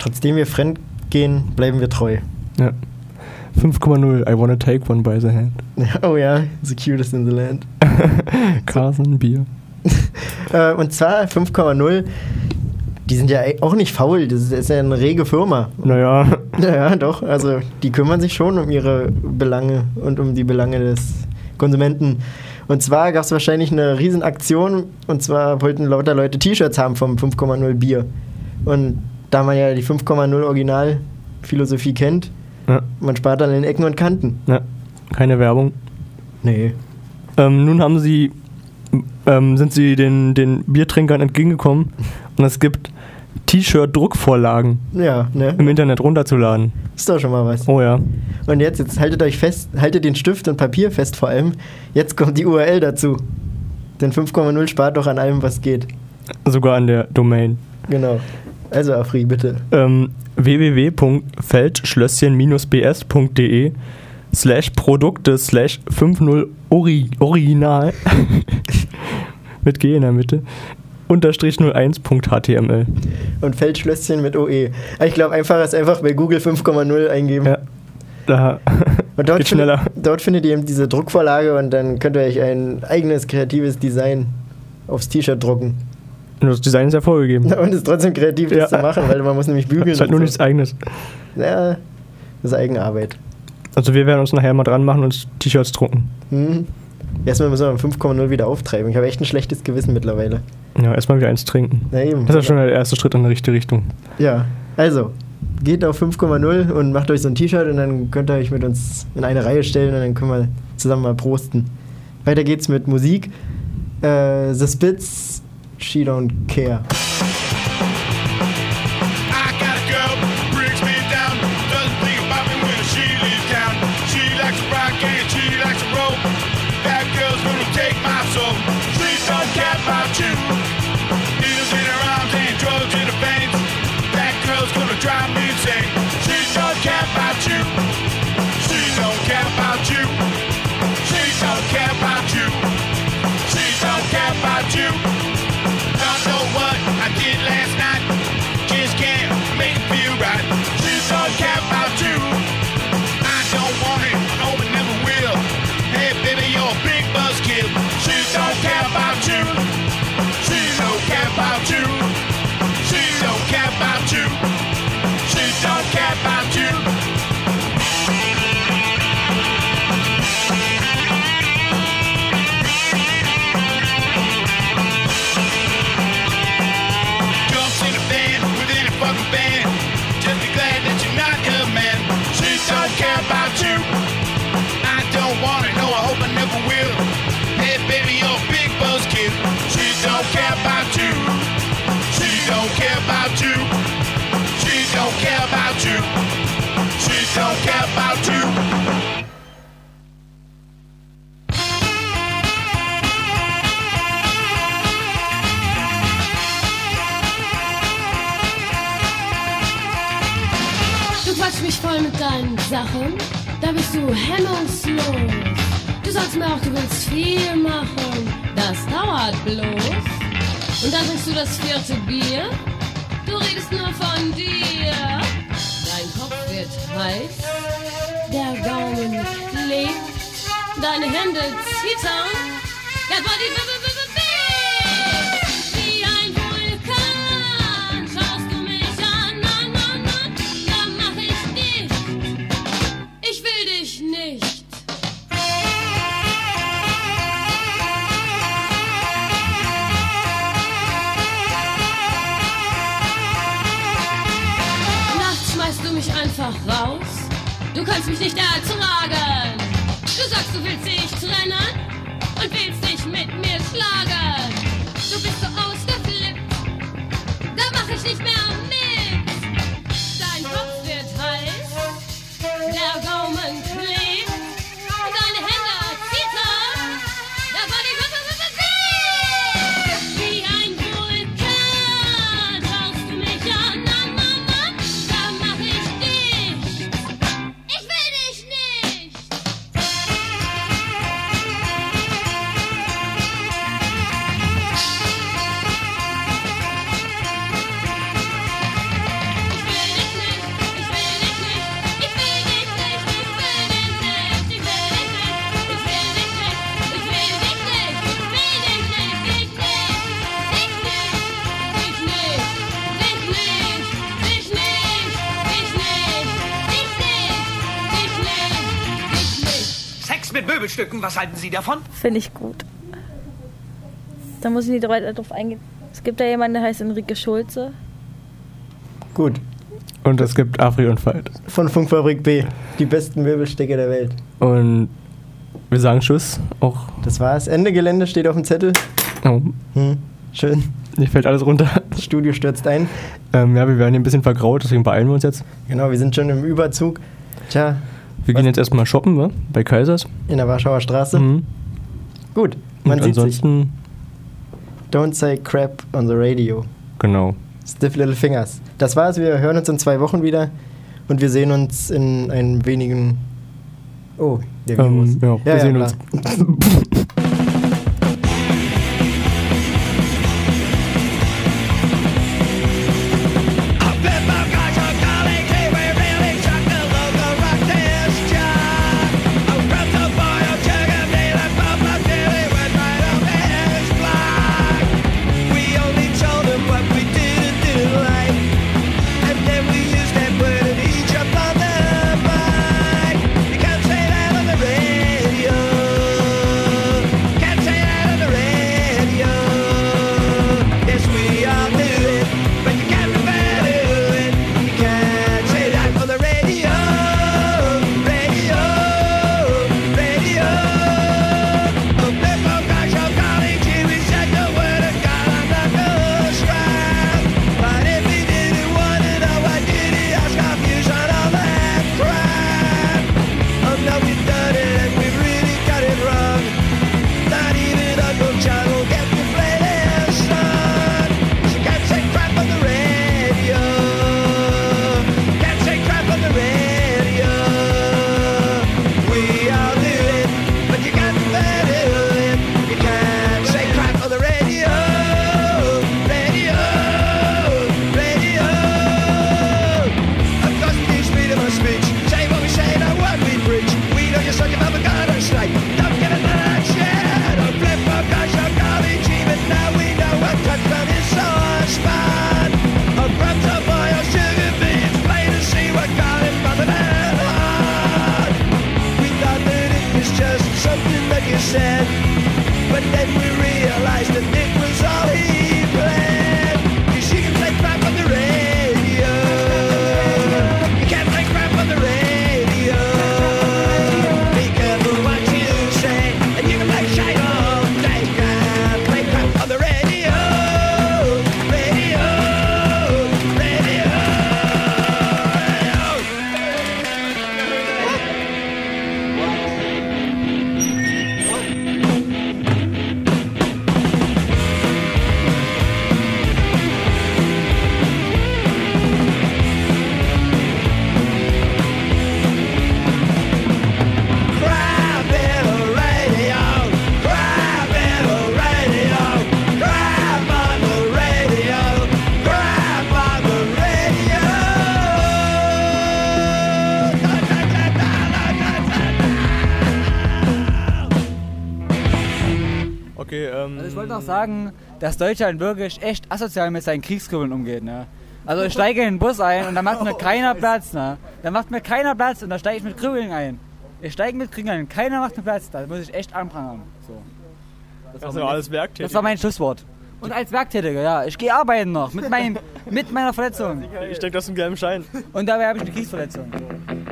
Trotzdem wir fremd gehen, bleiben wir treu. Ja. fünf Komma null, I wanna take one by the hand. Oh ja, the cutest in the land. Carson Bier. äh, und zwar fünf Komma null, die sind ja auch nicht faul, das ist ja eine rege Firma. Naja. Naja, doch, also die kümmern sich schon um ihre Belange und um die Belange des Konsumenten. Und zwar gab es wahrscheinlich eine Riesenaktion, und zwar wollten lauter Leute T-Shirts haben vom fünf Komma null Bier. Und da man ja die fünf Komma null Original-Philosophie kennt, ja. man spart an den Ecken und Kanten. Ja, keine Werbung. Nee. Ähm, nun haben sie, ähm, sind sie den, den Biertrinkern entgegengekommen und es gibt T-Shirt-Druckvorlagen ja, ne? im Internet runterzuladen. Ist doch schon mal was. Oh ja. Und jetzt, jetzt haltet euch fest, haltet den Stift und Papier fest vor allem. Jetzt kommt die U R L dazu. Denn fünf Komma null spart doch an allem, was geht. Sogar an der Domain. Genau. Also Afri, bitte. Ähm, w w w punkt feldschlösschen b s punkt d e slash Produkte slash fünfzig ori, Original mit G in der Mitte unterstrich null eins punkt h t m l. Und Feldschlösschen mit O E. Ich glaube, einfacher ist einfach bei Google fünf Komma null eingeben. Ja. Da und dort geht schneller. Find, dort findet ihr eben diese Druckvorlage und dann könnt ihr euch ein eigenes kreatives Design aufs T-Shirt drucken. Und das Design ist ja vorgegeben. Und es ist trotzdem kreativ, das ja. zu machen, weil man muss nämlich bügeln. Das ist halt nur so. Nichts Eigenes. Ja, das ist Eigenarbeit. Also wir werden uns nachher mal dran machen und T-Shirts drucken. Mhm. Erstmal müssen wir fünf Komma null wieder auftreiben. Ich habe echt ein schlechtes Gewissen mittlerweile. Ja, erstmal wieder eins trinken. Na eben. Das ist ja schon der erste Schritt in die richtige Richtung. Ja, also geht auf fünf Komma null und macht euch so ein T-Shirt und dann könnt ihr euch mit uns in eine Reihe stellen und dann können wir zusammen mal prosten. Weiter geht's mit Musik. Äh, The Spits, She Don't Care. Mit deinen Sachen, da bist du hemmungslos. Du sagst mir auch, du willst viel machen, das dauert bloß. Und dann trinkst du das vierte Bier, du redest nur von dir. Dein Kopf wird heiß, der Gaumen klebt, deine Hände zittern, der Body b b b b wie ein Vulkan. Schaust du mich an, an, an, an, dann mach ich dich. Ich will dich nicht. Nachts schmeißt du mich einfach raus. Du kannst mich nicht ertragen. Du sagst, du willst dich trennen und willst dich mit mir schlagen. Du bist so ausgeflippt, da mach ich nicht mehr mit. Dein Kopf wird heiß, der Gaumen klebt, deine Hände zittern, der Body wie ein Vulkan. Schaust du mich an, an, an, an, da mach ich dich. Ich will dich nicht. Möbelstücken. Was halten Sie davon? Finde ich gut. Da muss ich nicht weiter drauf eingehen. Es gibt da jemanden, der heißt Enrique Schulze. Gut. Und es gibt Afri und Veit. Von Funkfabrik B. Die besten Möbelstücke der Welt. Und wir sagen Tschüss. Auch. Das war's. Ende Gelände steht auf dem Zettel. Oh. Hm. Schön. Hier fällt alles runter. Das Studio stürzt ein. Ähm, ja, wir werden hier ein bisschen vergraut, deswegen beeilen wir uns jetzt. Genau, wir sind schon im Überzug. Tja. Wir gehen jetzt erstmal shoppen, wa? Bei Kaisers. In der Warschauer Straße. Mhm. Gut, man Und sieht ansonsten sich. Don't say crap on the radio. Genau. Stiff Little Fingers. Das war's, wir hören uns in zwei Wochen wieder. Und wir sehen uns in ein wenigen... Oh, der Virus. Ähm, ja, ja, wir ja, sehen klar. uns. Also ich wollte noch sagen, dass Deutschland wirklich echt asozial mit seinen Kriegskribbeln umgeht, ne? Also ich steige in den Bus ein und da macht mir keiner Platz, ne? Da macht mir keiner Platz und da steige ich mit Kribbeln ein. Ich steige mit Kribbeln ein, keiner macht mir Platz, da muss ich echt anprangern. So. Das, Das war war mein, alles Werktätige. Das war mein Schlusswort. Und als Werktätiger, ja, ich gehe arbeiten noch mit, meinem, mit meiner Verletzung. Ich denke, das ist ein gelben Schein. Und dabei habe ich eine Kriegsverletzung. So.